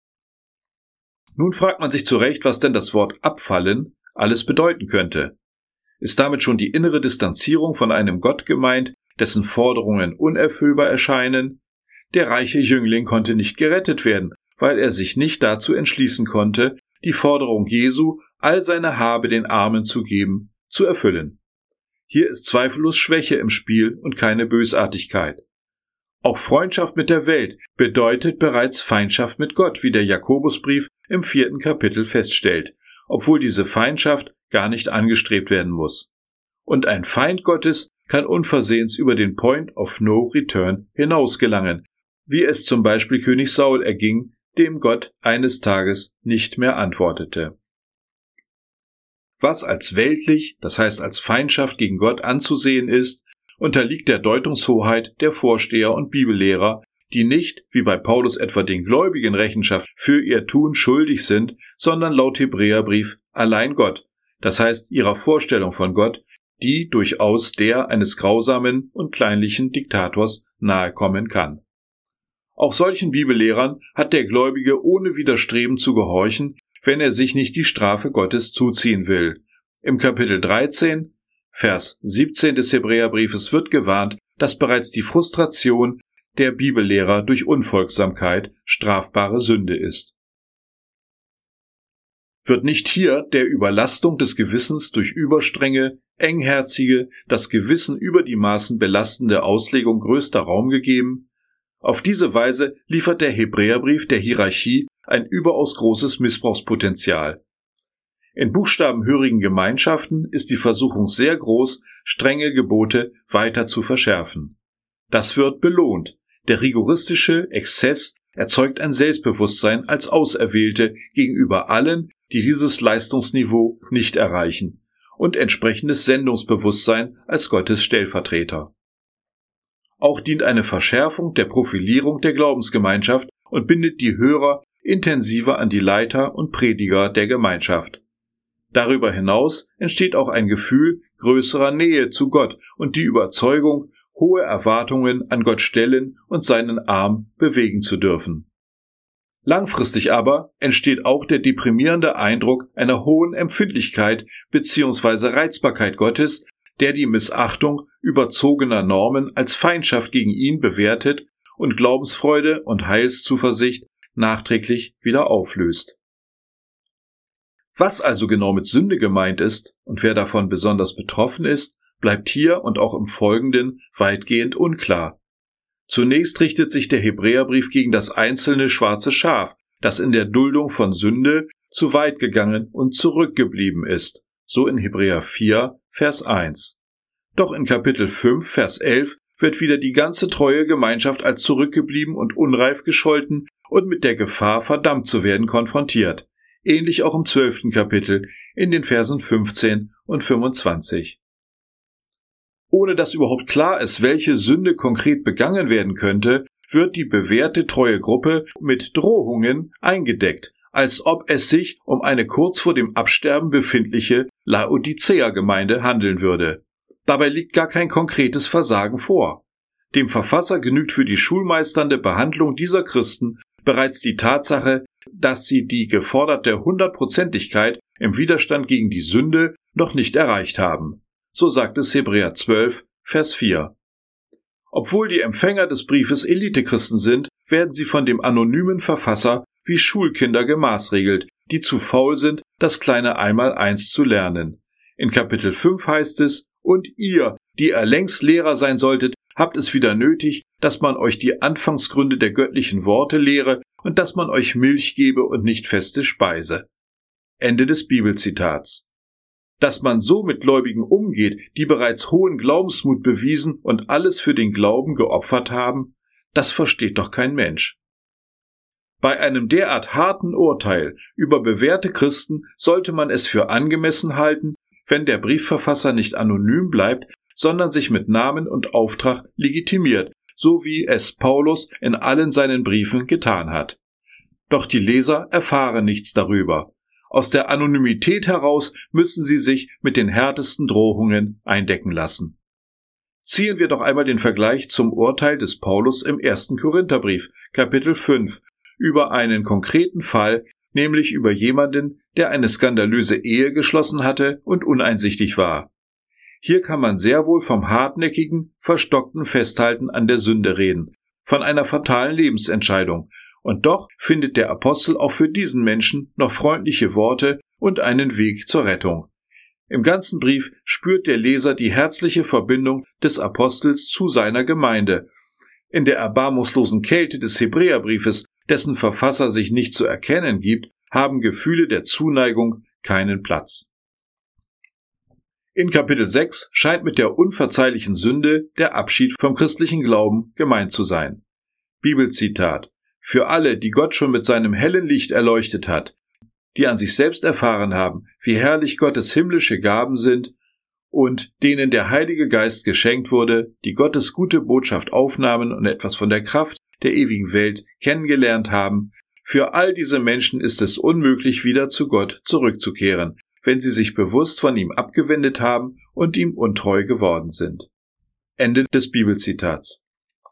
[SPEAKER 1] Nun fragt man sich zu Recht, was denn das Wort abfallen alles bedeuten könnte. Ist damit schon die innere Distanzierung von einem Gott gemeint, dessen Forderungen unerfüllbar erscheinen? Der reiche Jüngling konnte nicht gerettet werden, weil er sich nicht dazu entschließen konnte, die Forderung Jesu, all seine Habe den Armen zu geben, zu erfüllen. Hier ist zweifellos Schwäche im Spiel und keine Bösartigkeit. Auch Freundschaft mit der Welt bedeutet bereits Feindschaft mit Gott, wie der Jakobusbrief im vierten Kapitel feststellt, obwohl diese Feindschaft gar nicht angestrebt werden muss. Und ein Feind Gottes kann unversehens über den Point of No Return hinaus gelangen, wie es zum Beispiel König Saul erging, dem Gott eines Tages nicht mehr antwortete. Was als weltlich, das heißt als Feindschaft gegen Gott anzusehen ist, unterliegt der Deutungshoheit der Vorsteher und Bibellehrer, die nicht, wie bei Paulus etwa den Gläubigen Rechenschaft für ihr Tun schuldig sind, sondern laut Hebräerbrief allein Gott, das heißt ihrer Vorstellung von Gott, die durchaus der eines grausamen und kleinlichen Diktators nahekommen kann. Auch solchen Bibellehrern hat der Gläubige ohne Widerstreben zu gehorchen, wenn er sich nicht die Strafe Gottes zuziehen will. Im Kapitel dreizehn, Vers siebzehn des Hebräerbriefes wird gewarnt, dass bereits die Frustration der Bibellehrer durch Unfolgsamkeit strafbare Sünde ist. Wird nicht hier der Überlastung des Gewissens durch überstrenge, engherzige, das Gewissen über die Maßen belastende Auslegung größter Raum gegeben? Auf diese Weise liefert der Hebräerbrief der Hierarchie ein überaus großes Missbrauchspotenzial. In buchstabenhörigen Gemeinschaften ist die Versuchung sehr groß, strenge Gebote weiter zu verschärfen. Das wird belohnt. Der rigoristische Exzess erzeugt ein Selbstbewusstsein als Auserwählte gegenüber allen, die dieses Leistungsniveau nicht erreichen, und entsprechendes Sendungsbewusstsein als Gottes Stellvertreter. Auch dient eine Verschärfung der Profilierung der Glaubensgemeinschaft und bindet die Hörer intensiver an die Leiter und Prediger der Gemeinschaft. Darüber hinaus entsteht auch ein Gefühl größerer Nähe zu Gott und die Überzeugung, hohe Erwartungen an Gott stellen und seinen Arm bewegen zu dürfen. Langfristig aber entsteht auch der deprimierende Eindruck einer hohen Empfindlichkeit bzw. Reizbarkeit Gottes, der die Missachtung überzogener Normen als Feindschaft gegen ihn bewertet und Glaubensfreude und Heilszuversicht nachträglich wieder auflöst. Was also genau mit Sünde gemeint ist und wer davon besonders betroffen ist, bleibt hier und auch im Folgenden weitgehend unklar. Zunächst richtet sich der Hebräerbrief gegen das einzelne schwarze Schaf, das in der Duldung von Sünde zu weit gegangen und zurückgeblieben ist, so in Hebräer vier, Vers eins. Doch in Kapitel fünf, Vers elf wird wieder die ganze treue Gemeinschaft als zurückgeblieben und unreif gescholten und mit der Gefahr, verdammt zu werden, konfrontiert. Ähnlich auch im zwölften Kapitel in den Versen fünfzehn und fünfundzwanzig. Ohne dass überhaupt klar ist, welche Sünde konkret begangen werden könnte, wird die bewährte treue Gruppe mit Drohungen eingedeckt, als ob es sich um eine kurz vor dem Absterben befindliche Laodicea-Gemeinde handeln würde. Dabei liegt gar kein konkretes Versagen vor. Dem Verfasser genügt für die schulmeisternde Behandlung dieser Christen bereits die Tatsache, dass sie die geforderte Hundertprozentigkeit im Widerstand gegen die Sünde noch nicht erreicht haben. So sagt es Hebräer zwölf, Vers vier. Obwohl die Empfänger des Briefes Elitechristen sind, werden sie von dem anonymen Verfasser wie Schulkinder gemaßregelt, die zu faul sind, das kleine Einmaleins zu lernen. In Kapitel fünf heißt es: Und ihr, die ihr längst Lehrer sein solltet, habt es wieder nötig, dass man euch die Anfangsgründe der göttlichen Worte lehre und dass man euch Milch gebe und nicht feste Speise. Ende des Bibelzitats. Dass man so mit Gläubigen umgeht, die bereits hohen Glaubensmut bewiesen und alles für den Glauben geopfert haben, das versteht doch kein Mensch. Bei einem derart harten Urteil über bewährte Christen sollte man es für angemessen halten, wenn der Briefverfasser nicht anonym bleibt, sondern sich mit Namen und Auftrag legitimiert, so wie es Paulus in allen seinen Briefen getan hat. Doch die Leser erfahren nichts darüber. Aus der Anonymität heraus müssen sie sich mit den härtesten Drohungen eindecken lassen. Ziehen wir doch einmal den Vergleich zum Urteil des Paulus im ersten Korintherbrief, Kapitel fünf, über einen konkreten Fall, nämlich über jemanden, der eine skandalöse Ehe geschlossen hatte und uneinsichtig war. Hier kann man sehr wohl vom hartnäckigen, verstockten Festhalten an der Sünde reden, von einer fatalen Lebensentscheidung. Und doch findet der Apostel auch für diesen Menschen noch freundliche Worte und einen Weg zur Rettung. Im ganzen Brief spürt der Leser die herzliche Verbindung des Apostels zu seiner Gemeinde. In der erbarmungslosen Kälte des Hebräerbriefes, dessen Verfasser sich nicht zu erkennen gibt, haben Gefühle der Zuneigung keinen Platz. In Kapitel sechs scheint mit der unverzeihlichen Sünde der Abschied vom christlichen Glauben gemeint zu sein. Bibelzitat: Für alle, die Gott schon mit seinem hellen Licht erleuchtet hat, die an sich selbst erfahren haben, wie herrlich Gottes himmlische Gaben sind und denen der Heilige Geist geschenkt wurde, die Gottes gute Botschaft aufnahmen und etwas von der Kraft der ewigen Welt kennengelernt haben, für all diese Menschen ist es unmöglich, wieder zu Gott zurückzukehren, wenn sie sich bewusst von ihm abgewendet haben und ihm untreu geworden sind. Ende des Bibelzitats.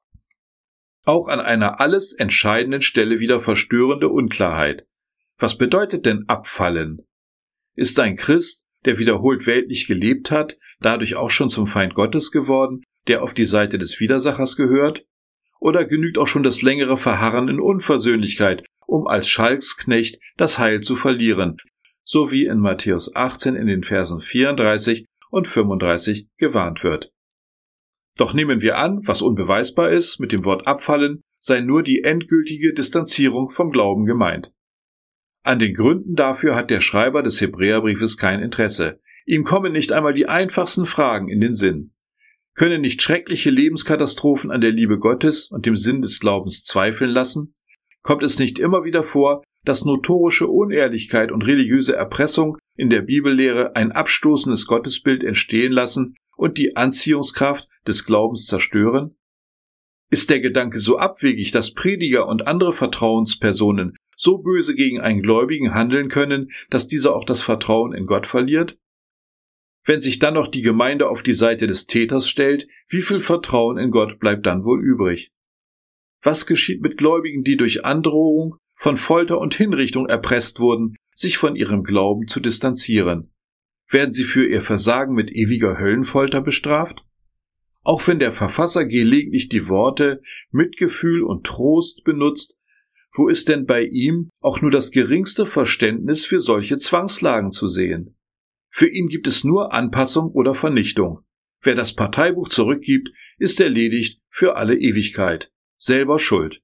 [SPEAKER 1] Auch an einer alles entscheidenden Stelle wieder verstörende Unklarheit. Was bedeutet denn abfallen? Ist ein Christ, der wiederholt weltlich gelebt hat, dadurch auch schon zum Feind Gottes geworden, der auf die Seite des Widersachers gehört? Oder genügt auch schon das längere Verharren in Unversöhnlichkeit, um als Schalksknecht das Heil zu verlieren, so wie in Matthäus achtzehn in den Versen vierunddreißig und fünfunddreißig gewarnt wird? Doch nehmen wir an, was unbeweisbar ist, mit dem Wort abfallen sei nur die endgültige Distanzierung vom Glauben gemeint. An den Gründen dafür hat der Schreiber des Hebräerbriefes kein Interesse. Ihm kommen nicht einmal die einfachsten Fragen in den Sinn. Können nicht schreckliche Lebenskatastrophen an der Liebe Gottes und dem Sinn des Glaubens zweifeln lassen? Kommt es nicht immer wieder vor, dass notorische Unehrlichkeit und religiöse Erpressung in der Bibellehre ein abstoßendes Gottesbild entstehen lassen und die Anziehungskraft des Glaubens zerstören? Ist der Gedanke so abwegig, dass Prediger und andere Vertrauenspersonen so böse gegen einen Gläubigen handeln können, dass dieser auch das Vertrauen in Gott verliert? Wenn sich dann noch die Gemeinde auf die Seite des Täters stellt, wie viel Vertrauen in Gott bleibt dann wohl übrig? Was geschieht mit Gläubigen, die durch Androhung, von Folter und Hinrichtung erpresst wurden, sich von ihrem Glauben zu distanzieren? Werden sie für ihr Versagen mit ewiger Höllenfolter bestraft? Auch wenn der Verfasser gelegentlich die Worte Mitgefühl und Trost benutzt, wo ist denn bei ihm auch nur das geringste Verständnis für solche Zwangslagen zu sehen? Für ihn gibt es nur Anpassung oder Vernichtung. Wer das Parteibuch zurückgibt, ist erledigt für alle Ewigkeit. Selber schuld.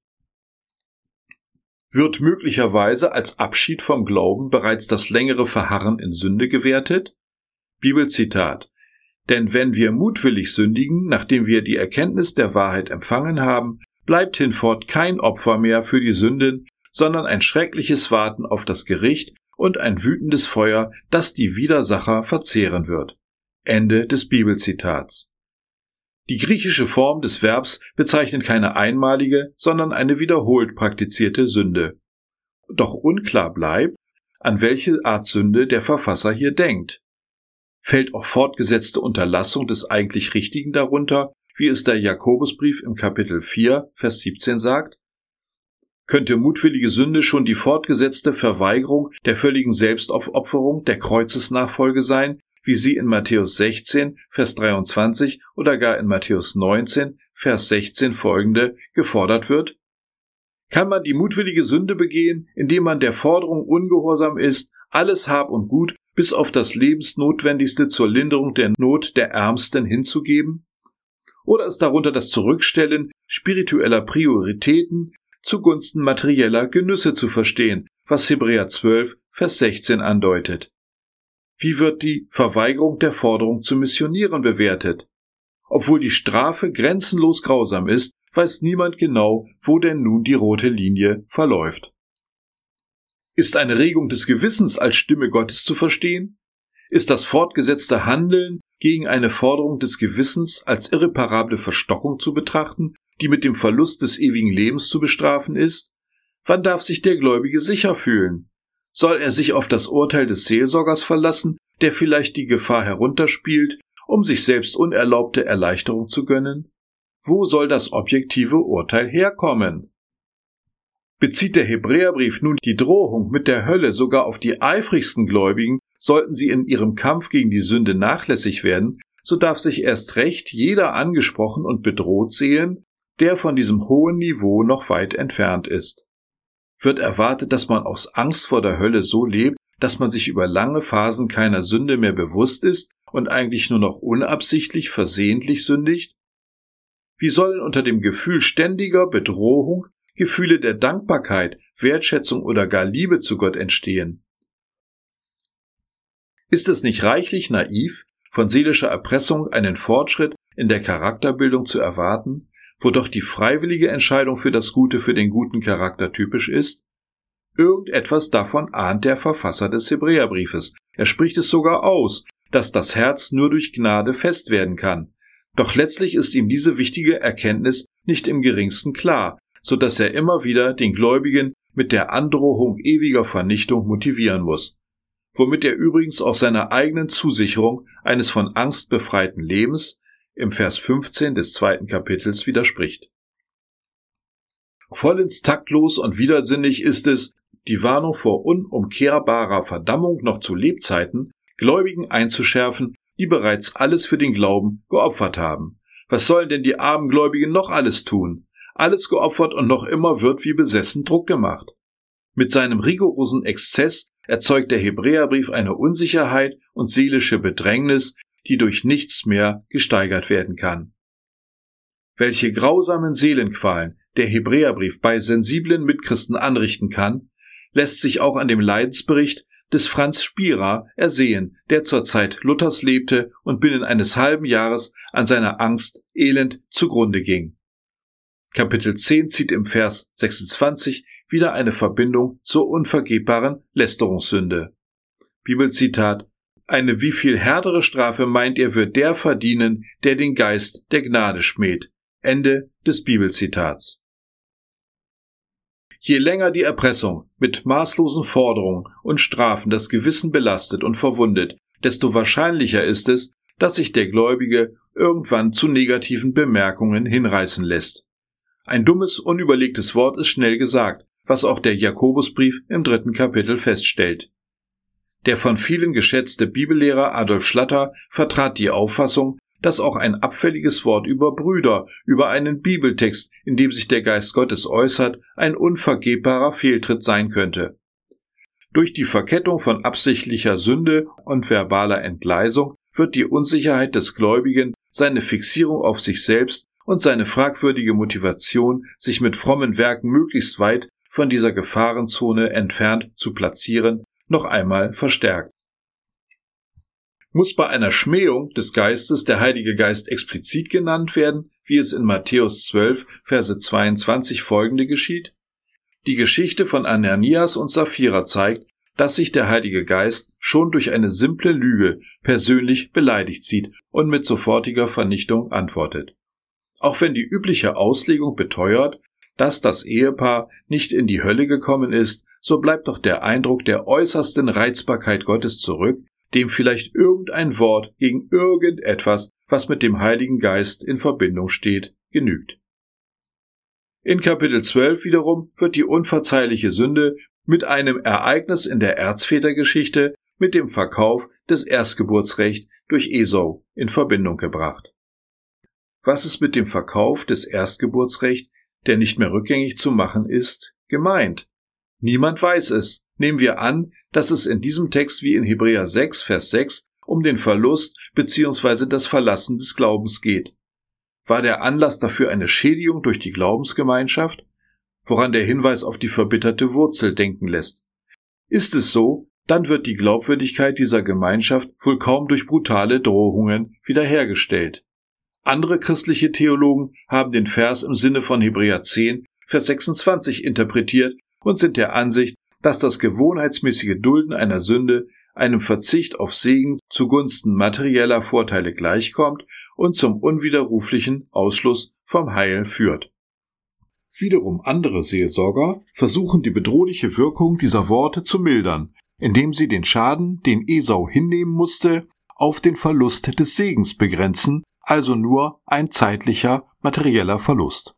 [SPEAKER 1] Wird möglicherweise als Abschied vom Glauben bereits das längere Verharren in Sünde gewertet? Bibelzitat: Denn wenn wir mutwillig sündigen, nachdem wir die Erkenntnis der Wahrheit empfangen haben, bleibt hinfort kein Opfer mehr für die Sünden, sondern ein schreckliches Warten auf das Gericht und ein wütendes Feuer, das die Widersacher verzehren wird. Ende des Bibelzitats. Die griechische Form des Verbs bezeichnet keine einmalige, sondern eine wiederholt praktizierte Sünde. doch unklar bleibt, an welche Art Sünde der Verfasser hier denkt. Fällt auch fortgesetzte Unterlassung des eigentlich Richtigen darunter, wie es der Jakobusbrief im Kapitel vier, Vers siebzehn sagt? Könnte mutwillige Sünde schon die fortgesetzte Verweigerung der völligen Selbstaufopferung der Kreuzesnachfolge sein, wie sie in Matthäus sechzehn, Vers dreiundzwanzig oder gar in Matthäus neunzehn, Vers sechzehn folgende gefordert wird? Kann man die mutwillige Sünde begehen, indem man der Forderung ungehorsam ist, alles Hab und Gut bis auf das Lebensnotwendigste zur Linderung der Not der Ärmsten hinzugeben? Oder ist darunter das Zurückstellen spiritueller Prioritäten zugunsten materieller Genüsse zu verstehen, was Hebräer zwölf, Vers sechzehn andeutet? Wie wird die Verweigerung der Forderung zu missionieren bewertet? Obwohl die Strafe grenzenlos grausam ist, weiß niemand genau, wo denn nun die rote Linie verläuft. Ist eine Regung des Gewissens als Stimme Gottes zu verstehen? Ist das fortgesetzte Handeln gegen eine Forderung des Gewissens als irreparable Verstockung zu betrachten, die mit dem Verlust des ewigen Lebens zu bestrafen ist? Wann darf sich der Gläubige sicher fühlen? Soll er sich auf das Urteil des Seelsorgers verlassen, der vielleicht die Gefahr herunterspielt, um sich selbst unerlaubte Erleichterung zu gönnen? Wo soll das objektive Urteil herkommen? Bezieht der Hebräerbrief nun die Drohung mit der Hölle sogar auf die eifrigsten Gläubigen, sollten sie in ihrem Kampf gegen die Sünde nachlässig werden, so darf sich erst recht jeder angesprochen und bedroht sehen, der von diesem hohen Niveau noch weit entfernt ist. Wird erwartet, dass man aus Angst vor der Hölle so lebt, dass man sich über lange Phasen keiner Sünde mehr bewusst ist und eigentlich nur noch unabsichtlich versehentlich sündigt? Wie sollen unter dem Gefühl ständiger Bedrohung Gefühle der Dankbarkeit, Wertschätzung oder gar Liebe zu Gott entstehen? Ist es nicht reichlich naiv, von seelischer Erpressung einen Fortschritt in der Charakterbildung zu erwarten, wo doch die freiwillige Entscheidung für das Gute für den guten Charakter typisch ist? Irgendetwas davon ahnt der Verfasser des Hebräerbriefes. Er spricht es sogar aus, dass das Herz nur durch Gnade fest werden kann. Doch letztlich ist ihm diese wichtige Erkenntnis nicht im geringsten klar, so dass er immer wieder den Gläubigen mit der Androhung ewiger Vernichtung motivieren muss, womit er übrigens auch seiner eigenen Zusicherung eines von Angst befreiten Lebens im Vers fünfzehn des zweiten Kapitels widerspricht. Vollends taktlos und widersinnig ist es, die Warnung vor unumkehrbarer Verdammung noch zu Lebzeiten Gläubigen einzuschärfen, die bereits alles für den Glauben geopfert haben. Was sollen denn die armen Gläubigen noch alles tun? Alles geopfert und noch immer wird wie besessen Druck gemacht. Mit seinem rigorosen Exzess erzeugt der Hebräerbrief eine Unsicherheit und seelische Bedrängnis, die durch nichts mehr gesteigert werden kann. Welche grausamen Seelenqualen der Hebräerbrief bei sensiblen Mitchristen anrichten kann, lässt sich auch an dem Leidensbericht des Franz Spira ersehen, der zur Zeit Luthers lebte und binnen eines halben Jahres an seiner Angst elend zugrunde ging. Kapitel zehn zieht im Vers sechsundzwanzig wieder eine Verbindung zur unvergebbaren Lästerungssünde. Bibelzitat: Eine wie viel härtere Strafe meint ihr, wird der verdienen, der den Geist der Gnade schmäht. Ende des Bibelzitats. Je länger die Erpressung mit maßlosen Forderungen und Strafen das Gewissen belastet und verwundet, desto wahrscheinlicher ist es, dass sich der Gläubige irgendwann zu negativen Bemerkungen hinreißen lässt. Ein dummes, unüberlegtes Wort ist schnell gesagt, was auch der Jakobusbrief im dritten Kapitel feststellt. Der von vielen geschätzte Bibellehrer Adolf Schlatter vertrat die Auffassung, dass auch ein abfälliges Wort über Brüder, über einen Bibeltext, in dem sich der Geist Gottes äußert, ein unvergebbarer Fehltritt sein könnte. Durch die Verkettung von absichtlicher Sünde und verbaler Entgleisung wird die Unsicherheit des Gläubigen, seine Fixierung auf sich selbst und seine fragwürdige Motivation, sich mit frommen Werken möglichst weit von dieser Gefahrenzone entfernt zu platzieren, noch einmal verstärkt. Muss bei einer Schmähung des Geistes der Heilige Geist explizit genannt werden, wie es in Matthäus zwölf, Verse zweiundzwanzig folgende geschieht? Die Geschichte von Ananias und Sapphira zeigt, dass sich der Heilige Geist schon durch eine simple Lüge persönlich beleidigt sieht und mit sofortiger Vernichtung antwortet. Auch wenn die übliche Auslegung beteuert, dass das Ehepaar nicht in die Hölle gekommen ist, so bleibt doch der Eindruck der äußersten Reizbarkeit Gottes zurück, dem vielleicht irgendein Wort gegen irgendetwas, was mit dem Heiligen Geist in Verbindung steht, genügt. In Kapitel zwölf wiederum wird die unverzeihliche Sünde mit einem Ereignis in der Erzvätergeschichte, mit dem Verkauf des Erstgeburtsrechts durch Esau in Verbindung gebracht. Was ist mit dem Verkauf des Erstgeburtsrechts, der nicht mehr rückgängig zu machen ist, gemeint? Niemand weiß es. Nehmen wir an, dass es in diesem Text wie in Hebräer sechs, Vers sechs um den Verlust bzw. das Verlassen des Glaubens geht. War der Anlass dafür eine Schädigung durch die Glaubensgemeinschaft, woran der Hinweis auf die verbitterte Wurzel denken lässt? Ist es so, dann wird die Glaubwürdigkeit dieser Gemeinschaft wohl kaum durch brutale Drohungen wiederhergestellt. Andere christliche Theologen haben den Vers im Sinne von Hebräer zehn, Vers sechsundzwanzig interpretiert und sind der Ansicht, dass das gewohnheitsmäßige Dulden einer Sünde einem Verzicht auf Segen zugunsten materieller Vorteile gleichkommt und zum unwiderruflichen Ausschluss vom Heil führt. Wiederum andere Seelsorger versuchen die bedrohliche Wirkung dieser Worte zu mildern, indem sie den Schaden, den Esau hinnehmen musste, auf den Verlust des Segens begrenzen, also nur ein zeitlicher, materieller Verlust.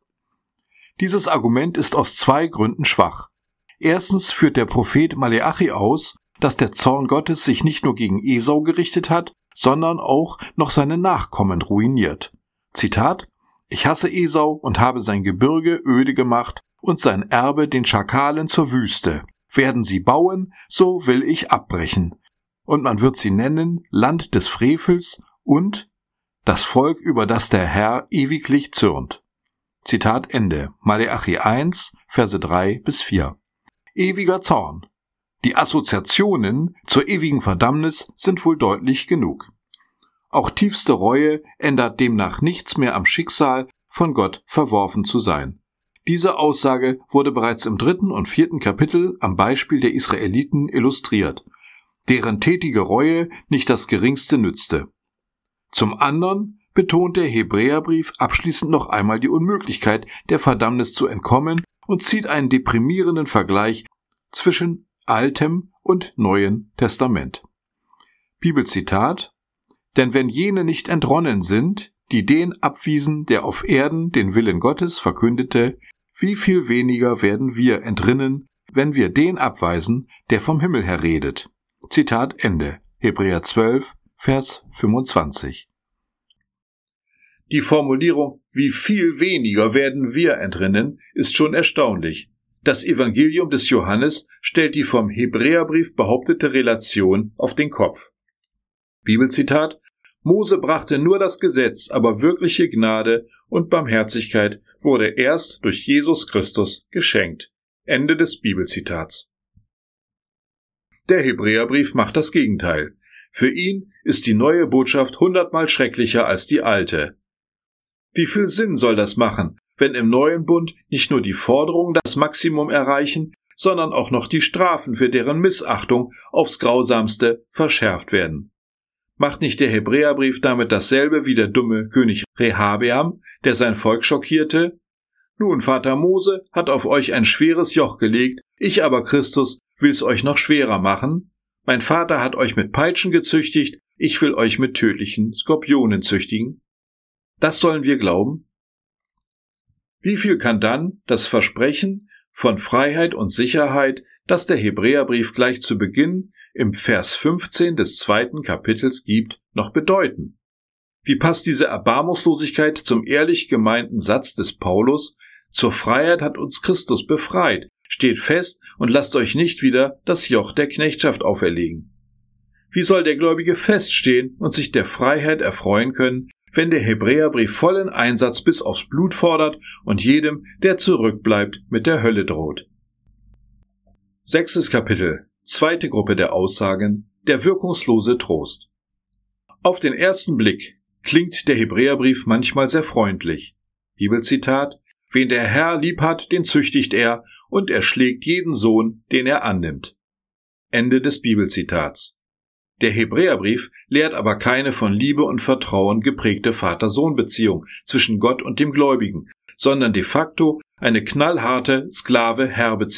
[SPEAKER 1] Dieses Argument ist aus zwei Gründen schwach. Erstens führt der Prophet Maleachi aus, dass der Zorn Gottes sich nicht nur gegen Esau gerichtet hat, sondern auch noch seine Nachkommen ruiniert. Zitat: Ich hasse Esau und habe sein Gebirge öde gemacht und sein Erbe den Schakalen zur Wüste. Werden sie bauen, so will ich abbrechen. Und man wird sie nennen Land des Frevels und das Volk, über das der Herr ewiglich zürnt. Zitat Ende. Maleachi eins, Verse drei bis vier. Ewiger Zorn. Die Assoziationen zur ewigen Verdammnis sind wohl deutlich genug. Auch tiefste Reue ändert demnach nichts mehr am Schicksal, von Gott verworfen zu sein. Diese Aussage wurde bereits im dritten und vierten Kapitel am Beispiel der Israeliten illustriert, deren tätige Reue nicht das Geringste nützte. Zum anderen betont der Hebräerbrief abschließend noch einmal die Unmöglichkeit, der Verdammnis zu entkommen und zieht einen deprimierenden Vergleich zwischen Altem und Neuen Testament. Bibelzitat: Denn wenn jene nicht entronnen sind, die den abwiesen, der auf Erden den Willen Gottes verkündete, wie viel weniger werden wir entrinnen, wenn wir den abweisen, der vom Himmel her redet. Zitat Ende. Hebräer zwölf, Vers fünfundzwanzig. Die Formulierung »wie viel weniger werden wir entrinnen« ist schon erstaunlich. Das Evangelium des Johannes stellt die vom Hebräerbrief behauptete Relation auf den Kopf. Bibelzitat: Mose brachte nur das Gesetz, aber wirkliche Gnade und Barmherzigkeit wurde erst durch Jesus Christus geschenkt. Ende des Bibelzitats. Der Hebräerbrief macht das Gegenteil. Für ihn ist die neue Botschaft hundertmal schrecklicher als die alte. Wie viel Sinn soll das machen, wenn im neuen Bund nicht nur die Forderungen das Maximum erreichen, sondern auch noch die Strafen für deren Missachtung aufs Grausamste verschärft werden? Macht nicht der Hebräerbrief damit dasselbe wie der dumme König Rehabeam, der sein Volk schockierte? Nun, Vater Mose hat auf euch ein schweres Joch gelegt, ich aber, Christus, will's euch noch schwerer machen. Mein Vater hat euch mit Peitschen gezüchtigt, ich will euch mit tödlichen Skorpionen züchtigen. Das sollen wir glauben? Wie viel kann dann das Versprechen von Freiheit und Sicherheit, das der Hebräerbrief gleich zu Beginn im Vers fünfzehn des zweiten Kapitels gibt, noch bedeuten? Wie passt diese Erbarmungslosigkeit zum ehrlich gemeinten Satz des Paulus: Zur Freiheit hat uns Christus befreit, steht fest und lasst euch nicht wieder das Joch der Knechtschaft auferlegen? Wie soll der Gläubige feststehen und sich der Freiheit erfreuen können, wenn der Hebräerbrief vollen Einsatz bis aufs Blut fordert und jedem, der zurückbleibt, mit der Hölle droht? Sechstes Kapitel. Zweite Gruppe der Aussagen, der wirkungslose Trost. Auf den ersten Blick klingt der Hebräerbrief manchmal sehr freundlich. Bibelzitat: Wen der Herr lieb hat, den züchtigt er, und er schlägt jeden Sohn, den er annimmt. Ende des Bibelzitats. Der Hebräerbrief lehrt aber keine von Liebe und Vertrauen geprägte Vater-Sohn-Beziehung zwischen Gott und dem Gläubigen, sondern de facto eine knallharte Sklave-Herr-Beziehung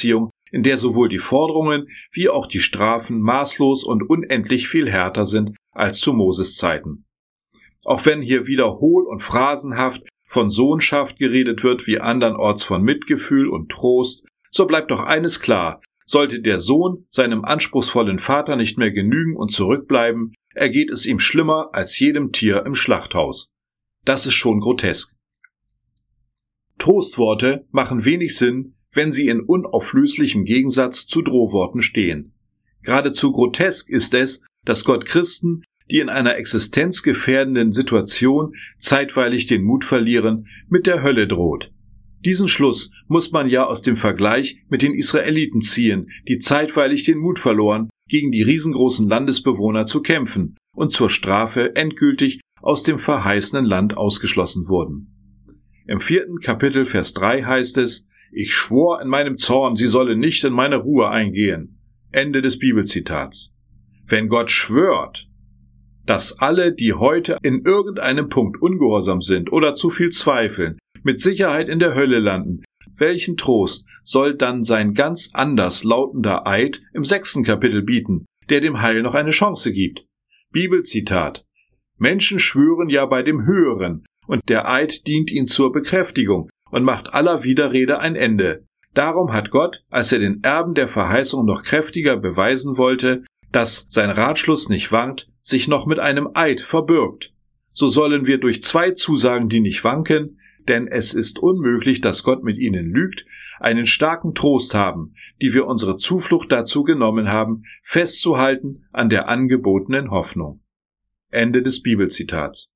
[SPEAKER 1] in der sowohl die Forderungen wie auch die Strafen maßlos und unendlich viel härter sind als zu Moses Zeiten. Auch wenn hier wieder hohl und phrasenhaft von Sohnschaft geredet wird, wie andernorts von Mitgefühl und Trost, so bleibt doch eines klar: Sollte der Sohn seinem anspruchsvollen Vater nicht mehr genügen und zurückbleiben, ergeht es ihm schlimmer als jedem Tier im Schlachthaus. Das ist schon grotesk. Trostworte machen wenig Sinn, wenn sie in unauflöslichem Gegensatz zu Drohworten stehen. Geradezu grotesk ist es, dass Gott Christen, die in einer existenzgefährdenden Situation zeitweilig den Mut verlieren, mit der Hölle droht. Diesen Schluss muss man ja aus dem Vergleich mit den Israeliten ziehen, die zeitweilig den Mut verloren, gegen die riesengroßen Landesbewohner zu kämpfen und zur Strafe endgültig aus dem verheißenen Land ausgeschlossen wurden. Im vierten Kapitel Vers drei heißt es: Ich schwor in meinem Zorn, sie sollen nicht in meine Ruhe eingehen. Ende des Bibelzitats. Wenn Gott schwört, dass alle, die heute in irgendeinem Punkt ungehorsam sind oder zu viel zweifeln, mit Sicherheit in der Hölle landen, welchen Trost soll dann sein ganz anders lautender Eid im sechsten Kapitel bieten, der dem Heil noch eine Chance gibt? Bibelzitat: Menschen schwören ja bei dem Höheren, und der Eid dient ihnen zur Bekräftigung und macht aller Widerrede ein Ende. Darum hat Gott, als er den Erben der Verheißung noch kräftiger beweisen wollte, dass sein Ratschluss nicht wankt, sich noch mit einem Eid verbürgt. So sollen wir durch zwei Zusagen, die nicht wanken, denn es ist unmöglich, dass Gott mit ihnen lügt, einen starken Trost haben, die wir unsere Zuflucht dazu genommen haben, festzuhalten an der angebotenen Hoffnung. Ende des Bibelzitats.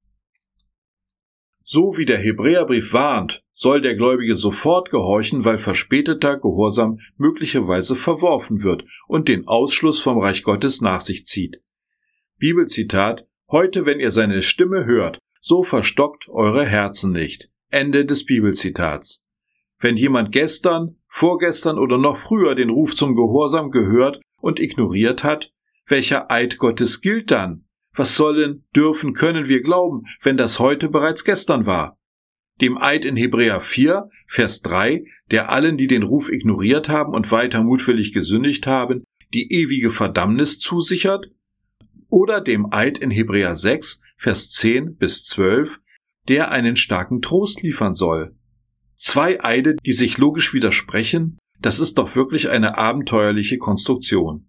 [SPEAKER 1] So wie der Hebräerbrief warnt, soll der Gläubige sofort gehorchen, weil verspäteter Gehorsam möglicherweise verworfen wird und den Ausschluss vom Reich Gottes nach sich zieht. Bibelzitat: Heute, wenn ihr seine Stimme hört, so verstockt eure Herzen nicht. Ende des Bibelzitats. Wenn jemand gestern, vorgestern oder noch früher den Ruf zum Gehorsam gehört und ignoriert hat, welcher Eid Gottes gilt dann? Was sollen, dürfen, können wir glauben, wenn das heute bereits gestern war? Dem Eid in Hebräer vier, Vers drei, der allen, die den Ruf ignoriert haben und weiter mutwillig gesündigt haben, die ewige Verdammnis zusichert? Oder dem Eid in Hebräer sechs, Vers zehn bis zwölf, der einen starken Trost liefern soll? Zwei Eide, die sich logisch widersprechen, das ist doch wirklich eine abenteuerliche Konstruktion.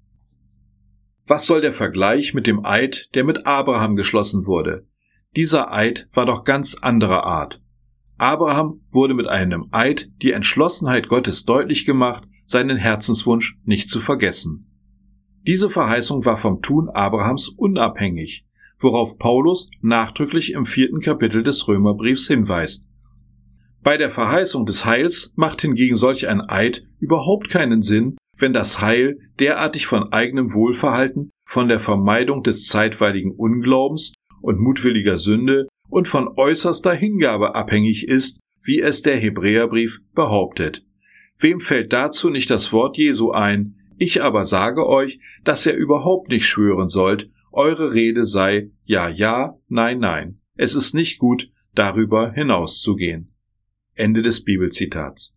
[SPEAKER 1] Was soll der Vergleich mit dem Eid, der mit Abraham geschlossen wurde? Dieser Eid war doch ganz anderer Art. Abraham wurde mit einem Eid die Entschlossenheit Gottes deutlich gemacht, seinen Herzenswunsch nicht zu vergessen. Diese Verheißung war vom Tun Abrahams unabhängig, worauf Paulus nachdrücklich im vierten Kapitel des Römerbriefs hinweist. Bei der Verheißung des Heils macht hingegen solch ein Eid überhaupt keinen Sinn, wenn das Heil derartig von eigenem Wohlverhalten, von der Vermeidung des zeitweiligen Unglaubens und mutwilliger Sünde und von äußerster Hingabe abhängig ist, wie es der Hebräerbrief behauptet. Wem fällt dazu nicht das Wort Jesu ein? Ich aber sage euch, dass ihr überhaupt nicht schwören sollt, eure Rede sei ja, ja, nein, nein. Es ist nicht gut, darüber hinauszugehen. Ende des Bibelzitats.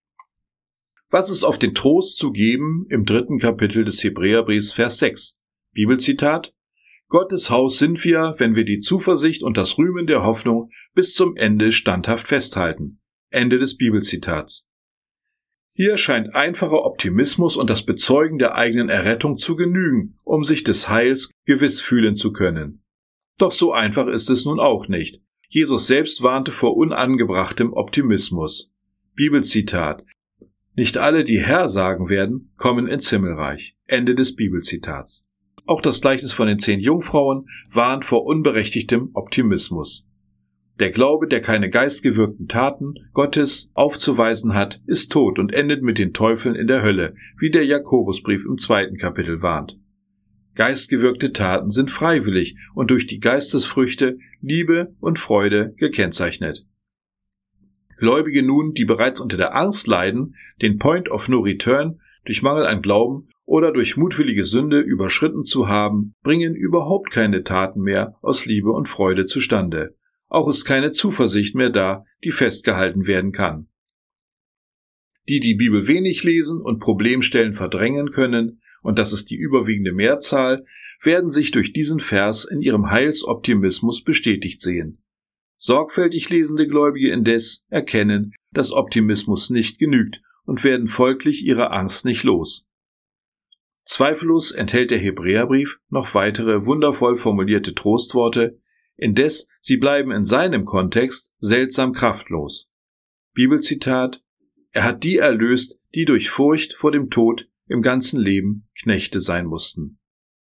[SPEAKER 1] Was ist auf den Trost zu geben im dritten Kapitel des Hebräerbriefs, Vers sechs? Bibelzitat: Gottes Haus sind wir, wenn wir die Zuversicht und das Rühmen der Hoffnung bis zum Ende standhaft festhalten. Ende des Bibelzitats. Hier scheint einfacher Optimismus und das Bezeugen der eigenen Errettung zu genügen, um sich des Heils gewiss fühlen zu können. Doch so einfach ist es nun auch nicht. Jesus selbst warnte vor unangebrachtem Optimismus. Bibelzitat: Nicht alle, die Herr sagen werden, kommen ins Himmelreich. Ende des Bibelzitats. Auch das Gleichnis von den zehn Jungfrauen warnt vor unberechtigtem Optimismus. Der Glaube, der keine geistgewirkten Taten Gottes aufzuweisen hat, ist tot und endet mit den Teufeln in der Hölle, wie der Jakobusbrief im zweiten Kapitel warnt. Geistgewirkte Taten sind freiwillig und durch die Geistesfrüchte Liebe und Freude gekennzeichnet. Gläubige nun, die bereits unter der Angst leiden, den Point of No Return durch Mangel an Glauben oder durch mutwillige Sünde überschritten zu haben, bringen überhaupt keine Taten mehr aus Liebe und Freude zustande. Auch ist keine Zuversicht mehr da, die festgehalten werden kann. die die Bibel wenig lesen und Problemstellen verdrängen können, und das ist die überwiegende Mehrzahl, werden sich durch diesen Vers in ihrem Heilsoptimismus bestätigt sehen. Sorgfältig lesende Gläubige indes erkennen, dass Optimismus nicht genügt und werden folglich ihre Angst nicht los. Zweifellos enthält der Hebräerbrief noch weitere wundervoll formulierte Trostworte, indes sie bleiben in seinem Kontext seltsam kraftlos. Bibelzitat: Er hat die erlöst, die durch Furcht vor dem Tod im ganzen Leben Knechte sein mussten.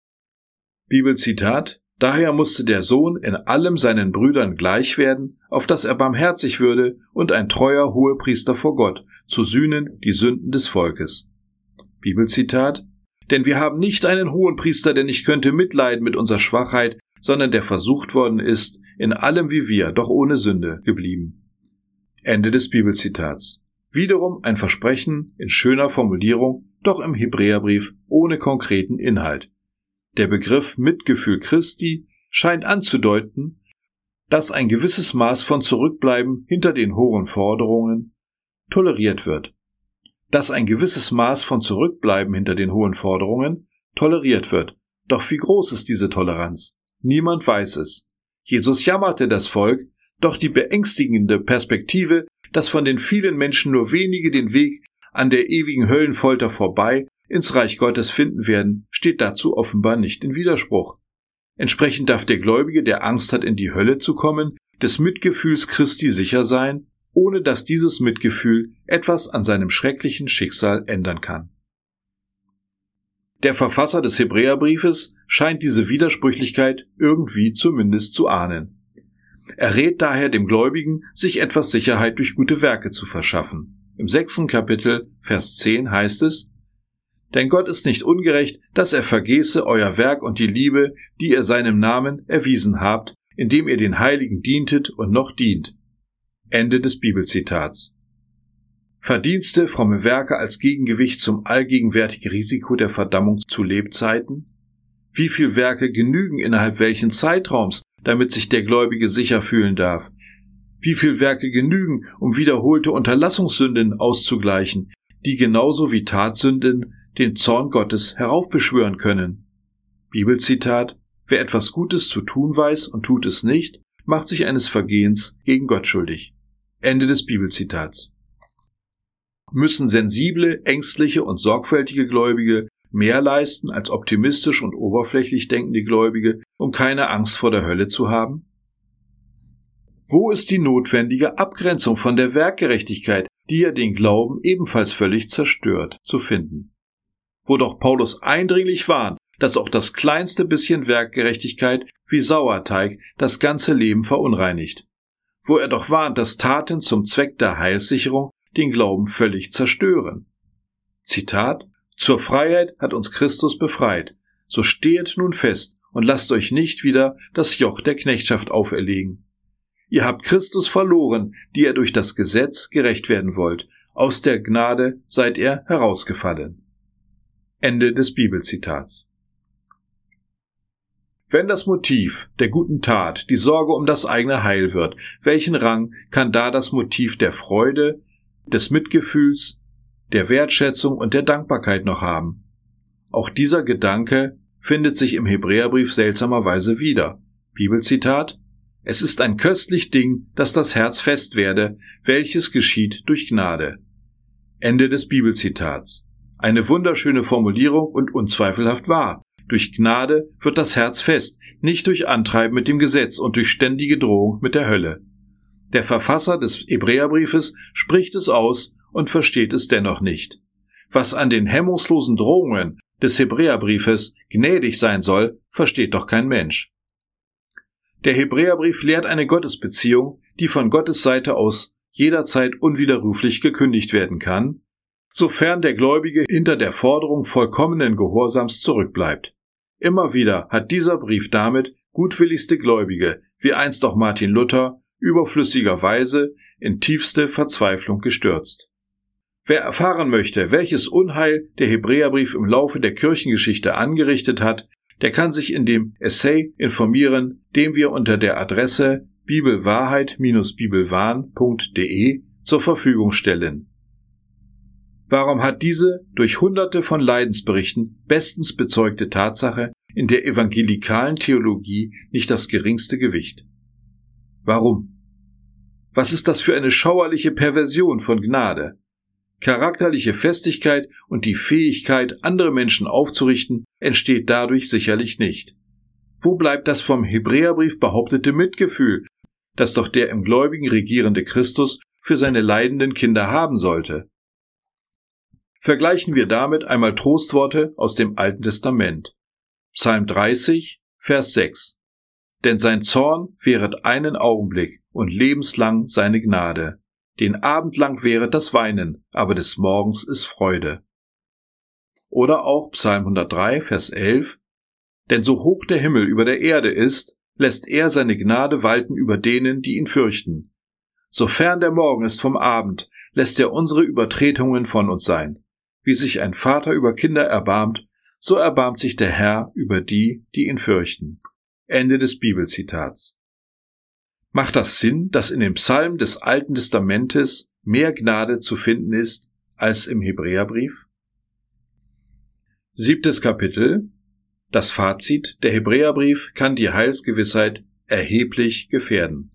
[SPEAKER 1] Bibelzitat: Daher musste der Sohn in allem seinen Brüdern gleich werden, auf dass er barmherzig würde und ein treuer Hohepriester vor Gott, zu sühnen die Sünden des Volkes. Bibelzitat: Denn wir haben nicht einen Hohenpriester, der nicht könnte mitleiden mit unserer Schwachheit, sondern der versucht worden ist, in allem wie wir, doch ohne Sünde geblieben. Ende des Bibelzitats. Wiederum ein Versprechen in schöner Formulierung, doch im Hebräerbrief ohne konkreten Inhalt. Der Begriff Mitgefühl Christi scheint anzudeuten, dass ein gewisses Maß von Zurückbleiben hinter den hohen Forderungen toleriert wird. Dass ein gewisses Maß von Zurückbleiben hinter den hohen Forderungen toleriert wird. Doch wie groß ist diese Toleranz? Niemand weiß es. Jesus jammerte das Volk, doch die beängstigende Perspektive, dass von den vielen Menschen nur wenige den Weg an der ewigen Höllenfolter vorbei ins Reich Gottes finden werden, steht dazu offenbar nicht in Widerspruch. Entsprechend darf der Gläubige, der Angst hat, in die Hölle zu kommen, des Mitgefühls Christi sicher sein, ohne dass dieses Mitgefühl etwas an seinem schrecklichen Schicksal ändern kann. Der Verfasser des Hebräerbriefes scheint diese Widersprüchlichkeit irgendwie zumindest zu ahnen. Er rät daher dem Gläubigen, sich etwas Sicherheit durch gute Werke zu verschaffen. Im sechsten Kapitel, Vers zehn heißt es: Denn Gott ist nicht ungerecht, dass er vergesse euer Werk und die Liebe, die ihr seinem Namen erwiesen habt, indem ihr den Heiligen dientet und noch dient. Ende des Bibelzitats. Verdienste, fromme Werke als Gegengewicht zum allgegenwärtigen Risiko der Verdammung zu Lebzeiten? Wie viel Werke genügen innerhalb welchen Zeitraums, damit sich der Gläubige sicher fühlen darf? Wie viel Werke genügen, um wiederholte Unterlassungssünden auszugleichen, die genauso wie Tatsünden den Zorn Gottes heraufbeschwören können? Bibelzitat: Wer etwas Gutes zu tun weiß und tut es nicht, macht sich eines Vergehens gegen Gott schuldig. Ende des Bibelzitats. Müssen sensible, ängstliche und sorgfältige Gläubige mehr leisten als optimistisch und oberflächlich denkende Gläubige, um keine Angst vor der Hölle zu haben? Wo ist die notwendige Abgrenzung von der Werkgerechtigkeit, die ja den Glauben ebenfalls völlig zerstört, zu finden? Wo doch Paulus eindringlich warnt, dass auch das kleinste bisschen Werkgerechtigkeit wie Sauerteig das ganze Leben verunreinigt. Wo er doch warnt, dass Taten zum Zweck der Heilssicherung den Glauben völlig zerstören. Zitat: Zur Freiheit hat uns Christus befreit, so stehet nun fest und lasst euch nicht wieder das Joch der Knechtschaft auferlegen. Ihr habt Christus verloren, die ihr durch das Gesetz gerecht werden wollt, aus der Gnade seid ihr herausgefallen. Ende des Bibelzitats. Wenn das Motiv der guten Tat die Sorge um das eigene Heil wird, welchen Rang kann da das Motiv der Freude, des Mitgefühls, der Wertschätzung und der Dankbarkeit noch haben? Auch dieser Gedanke findet sich im Hebräerbrief seltsamerweise wieder. Bibelzitat: Es ist ein köstlich Ding, dass das Herz fest werde, welches geschieht durch Gnade. Ende des Bibelzitats. Eine wunderschöne Formulierung und unzweifelhaft wahr. Durch Gnade wird das Herz fest, nicht durch Antreiben mit dem Gesetz und durch ständige Drohung mit der Hölle. Der Verfasser des Hebräerbriefes spricht es aus und versteht es dennoch nicht. Was an den hemmungslosen Drohungen des Hebräerbriefes gnädig sein soll, versteht doch kein Mensch. Der Hebräerbrief lehrt eine Gottesbeziehung, die von Gottes Seite aus jederzeit unwiderruflich gekündigt werden kann, sofern der Gläubige hinter der Forderung vollkommenen Gehorsams zurückbleibt. Immer wieder hat dieser Brief damit gutwilligste Gläubige, wie einst auch Martin Luther, überflüssigerweise in tiefste Verzweiflung gestürzt. Wer erfahren möchte, welches Unheil der Hebräerbrief im Laufe der Kirchengeschichte angerichtet hat, der kann sich in dem Essay informieren, dem wir unter der Adresse bibelwahrheit Bindestrich bibelwahn Punkt de zur Verfügung stellen. Warum hat diese durch hunderte von Leidensberichten bestens bezeugte Tatsache in der evangelikalen Theologie nicht das geringste Gewicht? Warum? Was ist das für eine schauerliche Perversion von Gnade? Charakterliche Festigkeit und die Fähigkeit, andere Menschen aufzurichten, entsteht dadurch sicherlich nicht. Wo bleibt das vom Hebräerbrief behauptete Mitgefühl, das doch der im Gläubigen regierende Christus für seine leidenden Kinder haben sollte? Vergleichen wir damit einmal Trostworte aus dem Alten Testament. Psalm dreißig, Vers sechs. Denn sein Zorn währet einen Augenblick und lebenslang seine Gnade. Den Abend lang währet das Weinen, aber des Morgens ist Freude. Oder auch Psalm hundertdrei, Vers elf. Denn so hoch der Himmel über der Erde ist, lässt er seine Gnade walten über denen, die ihn fürchten. So fern der Morgen ist vom Abend, lässt er unsere Übertretungen von uns sein. Wie sich ein Vater über Kinder erbarmt, so erbarmt sich der Herr über die, die ihn fürchten. Ende des Bibelzitats. Macht das Sinn, dass in dem Psalm des Alten Testamentes mehr Gnade zu finden ist als im Hebräerbrief? Siebtes Kapitel. Das Fazit: Der Hebräerbrief kann die Heilsgewissheit erheblich gefährden.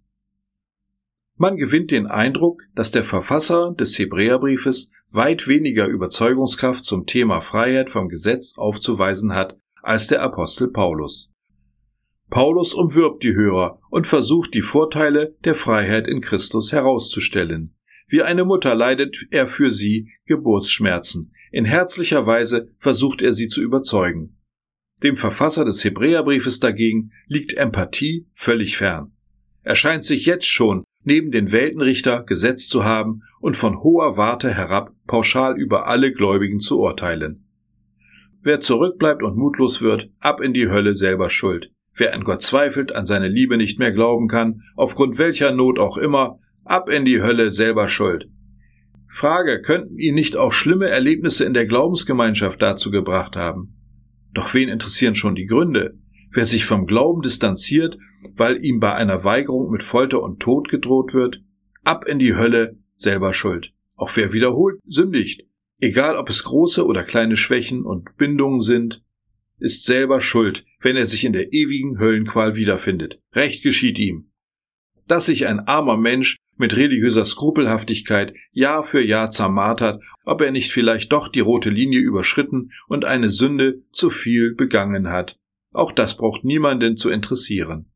[SPEAKER 1] Man gewinnt den Eindruck, dass der Verfasser des Hebräerbriefes weit weniger Überzeugungskraft zum Thema Freiheit vom Gesetz aufzuweisen hat als der Apostel Paulus. Paulus umwirbt die Hörer und versucht, die Vorteile der Freiheit in Christus herauszustellen. Wie eine Mutter leidet er für sie Geburtsschmerzen. In herzlicher Weise versucht er sie zu überzeugen. Dem Verfasser des Hebräerbriefes dagegen liegt Empathie völlig fern. Er scheint sich jetzt schon neben den Weltenrichter gesetzt zu haben und von hoher Warte herab pauschal über alle Gläubigen zu urteilen. Wer zurückbleibt und mutlos wird, ab in die Hölle, selber schuld. Wer an Gott zweifelt, an seine Liebe nicht mehr glauben kann, aufgrund welcher Not auch immer, ab in die Hölle, selber schuld. Frage, könnten ihn nicht auch schlimme Erlebnisse in der Glaubensgemeinschaft dazu gebracht haben? Doch wen interessieren schon die Gründe? Wer sich vom Glauben distanziert, weil ihm bei einer Weigerung mit Folter und Tod gedroht wird, ab in die Hölle, selber schuld. Auch wer wiederholt sündigt, egal ob es große oder kleine Schwächen und Bindungen sind, ist selber schuld, wenn er sich in der ewigen Höllenqual wiederfindet. Recht geschieht ihm. Dass sich ein armer Mensch mit religiöser Skrupelhaftigkeit Jahr für Jahr zermartert, ob er nicht vielleicht doch die rote Linie überschritten und eine Sünde zu viel begangen hat. Auch das braucht niemanden zu interessieren.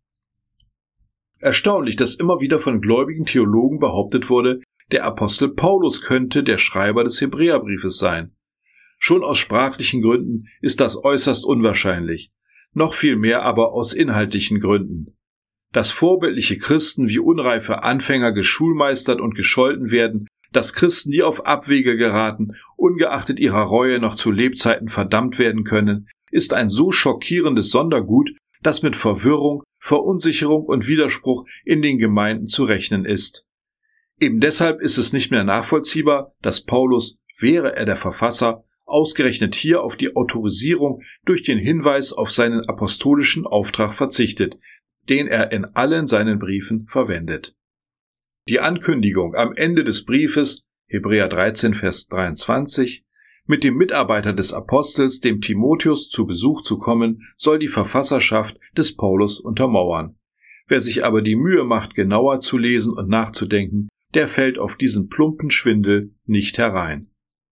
[SPEAKER 1] Erstaunlich, dass immer wieder von gläubigen Theologen behauptet wurde, der Apostel Paulus könnte der Schreiber des Hebräerbriefes sein. Schon aus sprachlichen Gründen ist das äußerst unwahrscheinlich, noch viel mehr aber aus inhaltlichen Gründen. Dass vorbildliche Christen wie unreife Anfänger geschulmeistert und gescholten werden, dass Christen, die auf Abwege geraten, ungeachtet ihrer Reue noch zu Lebzeiten verdammt werden können, ist ein so schockierendes Sondergut, dass mit Verwirrung, Verunsicherung und Widerspruch in den Gemeinden zu rechnen ist. Eben deshalb ist es nicht mehr nachvollziehbar, dass Paulus, wäre er der Verfasser, ausgerechnet hier auf die Autorisierung durch den Hinweis auf seinen apostolischen Auftrag verzichtet, den er in allen seinen Briefen verwendet. Die Ankündigung am Ende des Briefes, Hebräer dreizehn, Vers dreiundzwanzig, mit dem Mitarbeiter des Apostels, dem Timotheus, zu Besuch zu kommen, soll die Verfasserschaft des Paulus untermauern. Wer sich aber die Mühe macht, genauer zu lesen und nachzudenken, der fällt auf diesen plumpen Schwindel nicht herein.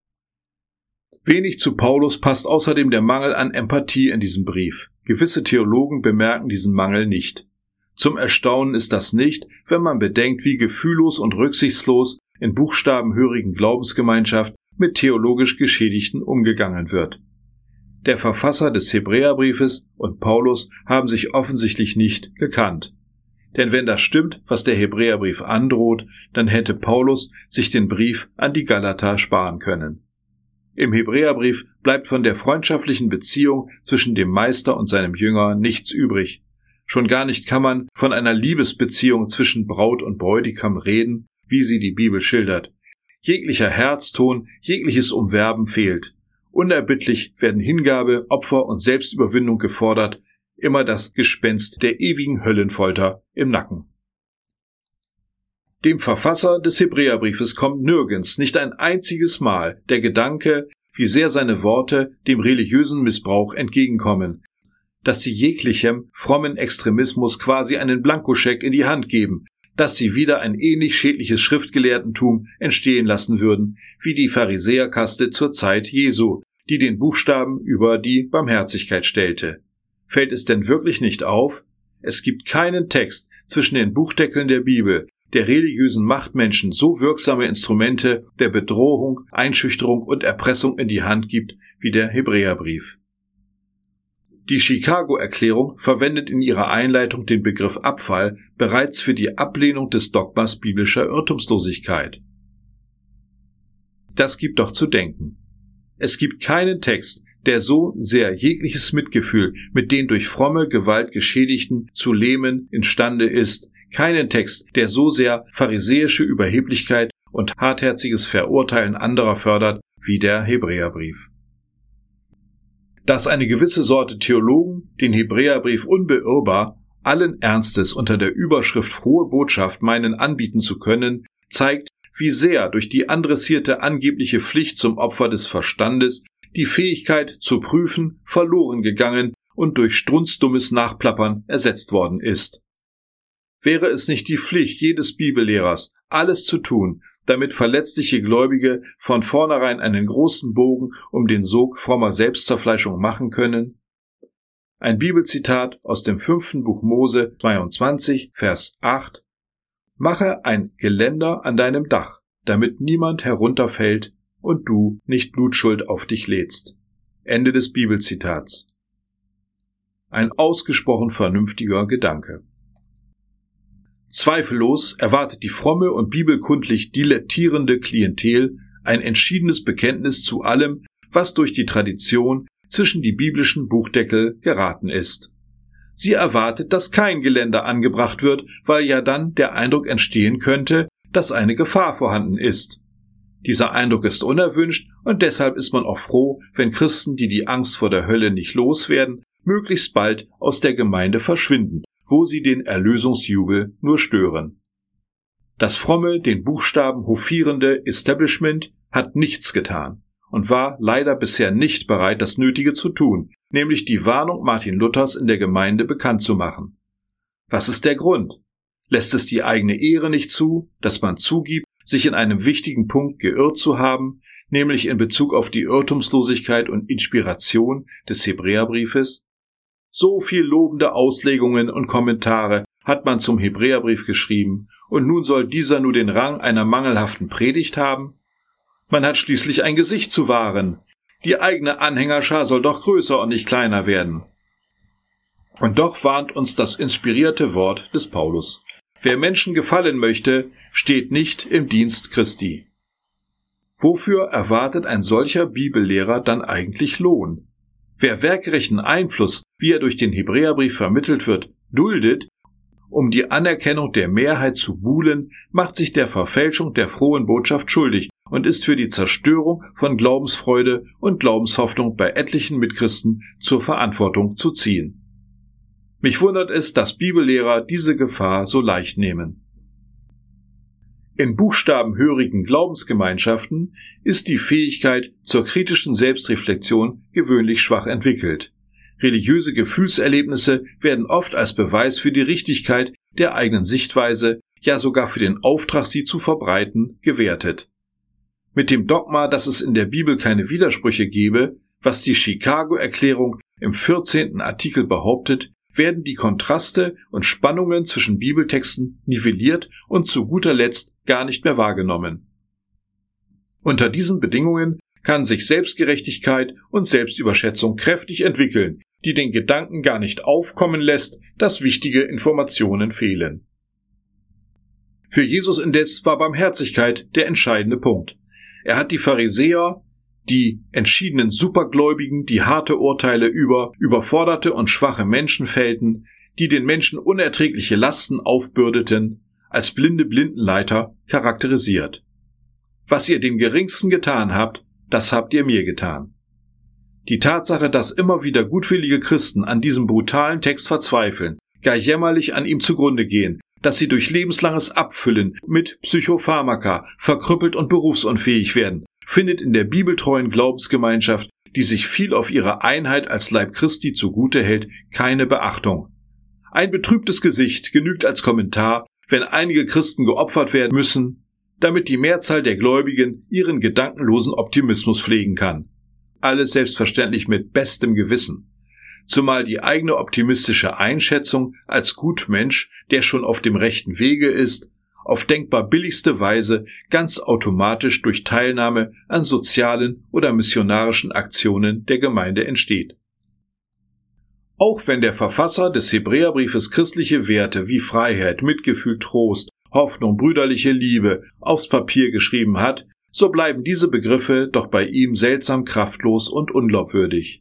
[SPEAKER 1] Wenig zu Paulus passt außerdem der Mangel an Empathie in diesem Brief. Gewisse Theologen bemerken diesen Mangel nicht. Zum Erstaunen ist das nicht, wenn man bedenkt, wie gefühllos und rücksichtslos in buchstabenhörigen Glaubensgemeinschaft mit theologisch Geschädigten umgegangen wird. Der Verfasser des Hebräerbriefes und Paulus haben sich offensichtlich nicht gekannt. Denn wenn das stimmt, was der Hebräerbrief androht, dann hätte Paulus sich den Brief an die Galater sparen können. Im Hebräerbrief bleibt von der freundschaftlichen Beziehung zwischen dem Meister und seinem Jünger nichts übrig. Schon gar nicht kann man von einer Liebesbeziehung zwischen Braut und Bräutigam reden, wie sie die Bibel schildert. Jeglicher Herzton, jegliches Umwerben fehlt. Unerbittlich werden Hingabe, Opfer und Selbstüberwindung gefordert, immer das Gespenst der ewigen Höllenfolter im Nacken. Dem Verfasser des Hebräerbriefes kommt nirgends, nicht ein einziges Mal, der Gedanke, wie sehr seine Worte dem religiösen Missbrauch entgegenkommen, dass sie jeglichem frommen Extremismus quasi einen Blankoscheck in die Hand geben, dass sie wieder ein ähnlich schädliches Schriftgelehrtentum entstehen lassen würden, wie die Pharisäerkaste zur Zeit Jesu, die den Buchstaben über die Barmherzigkeit stellte. Fällt es denn wirklich nicht auf? Es gibt keinen Text zwischen den Buchdeckeln der Bibel, der religiösen Machtmenschen so wirksame Instrumente der Bedrohung, Einschüchterung und Erpressung in die Hand gibt wie der Hebräerbrief. Die Chicago-Erklärung verwendet in ihrer Einleitung den Begriff Abfall bereits für die Ablehnung des Dogmas biblischer Irrtumslosigkeit. Das gibt doch zu denken. Es gibt keinen Text, der so sehr jegliches Mitgefühl mit den durch fromme Gewalt Geschädigten zu lähmen imstande ist, keinen Text, der so sehr pharisäische Überheblichkeit und hartherziges Verurteilen anderer fördert wie der Hebräerbrief. Dass eine gewisse Sorte Theologen den Hebräerbrief unbeirrbar, allen Ernstes unter der Überschrift Frohe Botschaft meinen anbieten zu können, zeigt, wie sehr durch die adressierte angebliche Pflicht zum Opfer des Verstandes die Fähigkeit zu prüfen verloren gegangen und durch strunzdummes Nachplappern ersetzt worden ist. Wäre es nicht die Pflicht jedes Bibellehrers, alles zu tun, damit verletzliche Gläubige von vornherein einen großen Bogen um den Sog frommer Selbstzerfleischung machen können? Ein Bibelzitat aus dem fünften Buch Mose zweiundzwanzig, Vers acht: Mache ein Geländer an deinem Dach, damit niemand herunterfällt und du nicht Blutschuld auf dich lädst. Ende des Bibelzitats. Ein ausgesprochen vernünftiger Gedanke. Zweifellos erwartet die fromme und bibelkundlich dilettierende Klientel ein entschiedenes Bekenntnis zu allem, was durch die Tradition zwischen die biblischen Buchdeckel geraten ist. Sie erwartet, dass kein Geländer angebracht wird, weil ja dann der Eindruck entstehen könnte, dass eine Gefahr vorhanden ist. Dieser Eindruck ist unerwünscht und deshalb ist man auch froh, wenn Christen, die die Angst vor der Hölle nicht loswerden, möglichst bald aus der Gemeinde verschwinden, wo sie den Erlösungsjubel nur stören. Das fromme, den Buchstaben hofierende Establishment hat nichts getan und war leider bisher nicht bereit, das Nötige zu tun, nämlich die Warnung Martin Luthers in der Gemeinde bekannt zu machen. Was ist der Grund? Lässt es die eigene Ehre nicht zu, dass man zugibt, sich in einem wichtigen Punkt geirrt zu haben, nämlich in Bezug auf die Irrtumslosigkeit und Inspiration des Hebräerbriefes? So viel lobende Auslegungen und Kommentare hat man zum Hebräerbrief geschrieben, und nun soll dieser nur den Rang einer mangelhaften Predigt haben? Man hat schließlich ein Gesicht zu wahren. Die eigene Anhängerschar soll doch größer und nicht kleiner werden. Und doch warnt uns das inspirierte Wort des Paulus: Wer Menschen gefallen möchte, steht nicht im Dienst Christi. Wofür erwartet ein solcher Bibellehrer dann eigentlich Lohn? Wer werkrechten Einfluss, wie er durch den Hebräerbrief vermittelt wird, duldet, um die Anerkennung der Mehrheit zu buhlen, macht sich der Verfälschung der frohen Botschaft schuldig und ist für die Zerstörung von Glaubensfreude und Glaubenshoffnung bei etlichen Mitchristen zur Verantwortung zu ziehen. Mich wundert es, dass Bibellehrer diese Gefahr so leicht nehmen. In buchstabenhörigen Glaubensgemeinschaften ist die Fähigkeit zur kritischen Selbstreflexion gewöhnlich schwach entwickelt. Religiöse Gefühlserlebnisse werden oft als Beweis für die Richtigkeit der eigenen Sichtweise, ja sogar für den Auftrag, sie zu verbreiten, gewertet. Mit dem Dogma, dass es in der Bibel keine Widersprüche gebe, was die Chicago-Erklärung im vierzehnten Artikel behauptet, werden die Kontraste und Spannungen zwischen Bibeltexten nivelliert und zu guter Letzt gar nicht mehr wahrgenommen. Unter diesen Bedingungen kann sich Selbstgerechtigkeit und Selbstüberschätzung kräftig entwickeln, die den Gedanken gar nicht aufkommen lässt, dass wichtige Informationen fehlen. Für Jesus indes war Barmherzigkeit der entscheidende Punkt. Er hat die Pharisäer, die entschiedenen Supergläubigen, die harte Urteile über überforderte und schwache Menschen fällten, die den Menschen unerträgliche Lasten aufbürdeten, als blinde Blindenleiter charakterisiert. Was ihr dem Geringsten getan habt, das habt ihr mir getan. Die Tatsache, dass immer wieder gutwillige Christen an diesem brutalen Text verzweifeln, gar jämmerlich an ihm zugrunde gehen, dass sie durch lebenslanges Abfüllen mit Psychopharmaka verkrüppelt und berufsunfähig werden, findet in der bibeltreuen Glaubensgemeinschaft, die sich viel auf ihre Einheit als Leib Christi zugute hält, keine Beachtung. Ein betrübtes Gesicht genügt als Kommentar, wenn einige Christen geopfert werden müssen, damit die Mehrzahl der Gläubigen ihren gedankenlosen Optimismus pflegen kann. Alles selbstverständlich mit bestem Gewissen. Zumal die eigene optimistische Einschätzung als Gutmensch, der schon auf dem rechten Wege ist, auf denkbar billigste Weise ganz automatisch durch Teilnahme an sozialen oder missionarischen Aktionen der Gemeinde entsteht. Auch wenn der Verfasser des Hebräerbriefes christliche Werte wie Freiheit, Mitgefühl, Trost, Hoffnung, brüderliche Liebe aufs Papier geschrieben hat, so bleiben diese Begriffe doch bei ihm seltsam kraftlos und unglaubwürdig.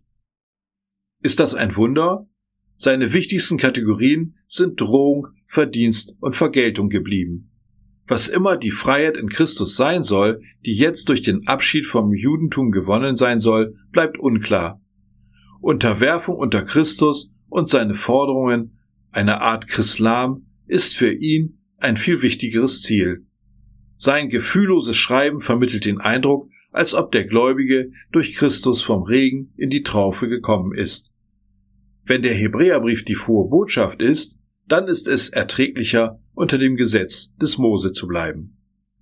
[SPEAKER 1] Ist das ein Wunder? Seine wichtigsten Kategorien sind Drohung, Verdienst und Vergeltung geblieben. Was immer die Freiheit in Christus sein soll, die jetzt durch den Abschied vom Judentum gewonnen sein soll, bleibt unklar. Unterwerfung unter Christus und seine Forderungen, eine Art Chrislam, ist für ihn ein viel wichtigeres Ziel. Sein gefühlloses Schreiben vermittelt den Eindruck, als ob der Gläubige durch Christus vom Regen in die Traufe gekommen ist. Wenn der Hebräerbrief die frohe Botschaft ist, dann ist es erträglicher, unter dem Gesetz des Mose zu bleiben.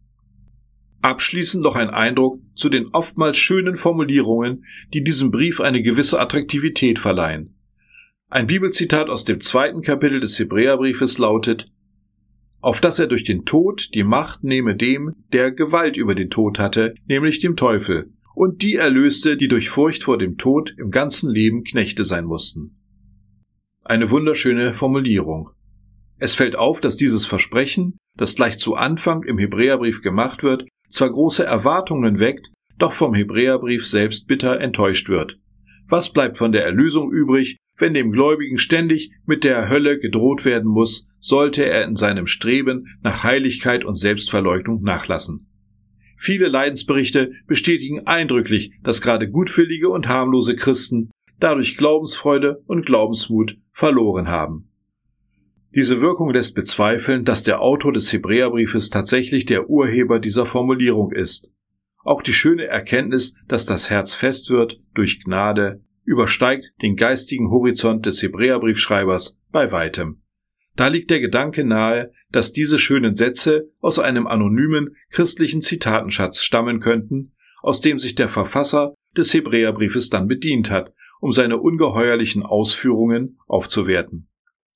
[SPEAKER 1] Abschließend noch ein Eindruck zu den oftmals schönen Formulierungen, die diesem Brief eine gewisse Attraktivität verleihen. Ein Bibelzitat aus dem zweiten Kapitel des Hebräerbriefes lautet: Auf dass er durch den Tod die Macht nehme dem, der Gewalt über den Tod hatte, nämlich dem Teufel, und die erlöste, die durch Furcht vor dem Tod im ganzen Leben Knechte sein mussten. Eine wunderschöne Formulierung. Es fällt auf, dass dieses Versprechen, das gleich zu Anfang im Hebräerbrief gemacht wird, zwar große Erwartungen weckt, doch vom Hebräerbrief selbst bitter enttäuscht wird. Was bleibt von der Erlösung übrig, wenn dem Gläubigen ständig mit der Hölle gedroht werden muss, sollte er in seinem Streben nach Heiligkeit und Selbstverleugnung nachlassen? Viele Leidensberichte bestätigen eindrücklich, dass gerade gutwillige und harmlose Christen dadurch Glaubensfreude und Glaubensmut verloren haben. Diese Wirkung lässt bezweifeln, dass der Autor des Hebräerbriefes tatsächlich der Urheber dieser Formulierung ist. Auch die schöne Erkenntnis, dass das Herz fest wird durch Gnade, übersteigt den geistigen Horizont des Hebräerbriefschreibers bei weitem. Da liegt der Gedanke nahe, dass diese schönen Sätze aus einem anonymen christlichen Zitatenschatz stammen könnten, aus dem sich der Verfasser des Hebräerbriefes dann bedient hat, um seine ungeheuerlichen Ausführungen aufzuwerten.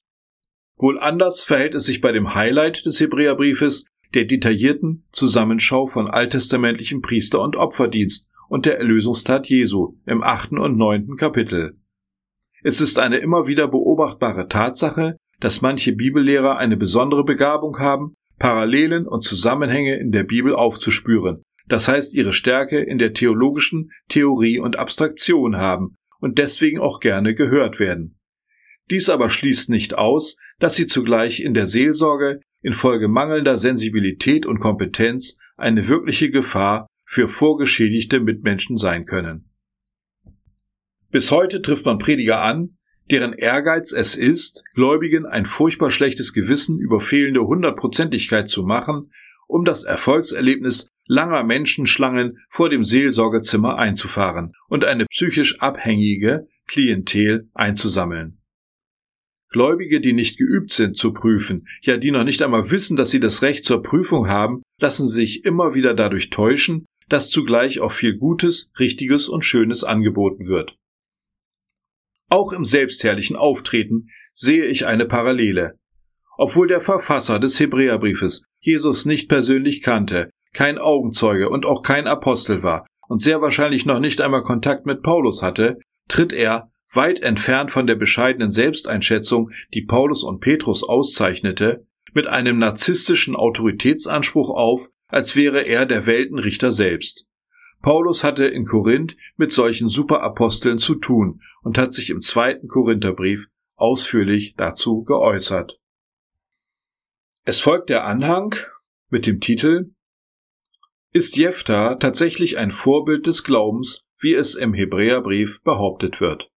[SPEAKER 1] Wohl anders verhält es sich bei dem Highlight des Hebräerbriefes, der detaillierten Zusammenschau von alttestamentlichem Priester- und Opferdienst und der Erlösungstat Jesu im achten und neunten Kapitel. Es ist eine immer wieder beobachtbare Tatsache, dass manche Bibellehrer eine besondere Begabung haben, Parallelen und Zusammenhänge in der Bibel aufzuspüren, das heißt ihre Stärke in der theologischen Theorie und Abstraktion haben und deswegen auch gerne gehört werden. Dies aber schließt nicht aus, dass sie zugleich in der Seelsorge infolge mangelnder Sensibilität und Kompetenz eine wirkliche Gefahr für vorgeschädigte Mitmenschen sein können. Bis heute trifft man Prediger an, deren Ehrgeiz es ist, Gläubigen ein furchtbar schlechtes Gewissen über fehlende Hundertprozentigkeit zu machen, um das Erfolgserlebnis langer Menschenschlangen vor dem Seelsorgezimmer einzufahren und eine psychisch abhängige Klientel einzusammeln. Gläubige, die nicht geübt sind zu prüfen, ja die noch nicht einmal wissen, dass sie das Recht zur Prüfung haben, lassen sich immer wieder dadurch täuschen, dass zugleich auch viel Gutes, Richtiges und Schönes angeboten wird. Auch im selbstherrlichen Auftreten sehe ich eine Parallele. Obwohl der Verfasser des Hebräerbriefes Jesus nicht persönlich kannte, kein Augenzeuge und auch kein Apostel war und sehr wahrscheinlich noch nicht einmal Kontakt mit Paulus hatte, tritt er, weit entfernt von der bescheidenen Selbsteinschätzung, die Paulus und Petrus auszeichnete, mit einem narzisstischen Autoritätsanspruch auf, als wäre er der Weltenrichter selbst. Paulus hatte in Korinth mit solchen Superaposteln zu tun und hat sich im zweiten Korintherbrief ausführlich dazu geäußert. Es folgt der Anhang mit dem Titel: Ist Jephtha tatsächlich ein Vorbild des Glaubens, wie es im Hebräerbrief behauptet wird?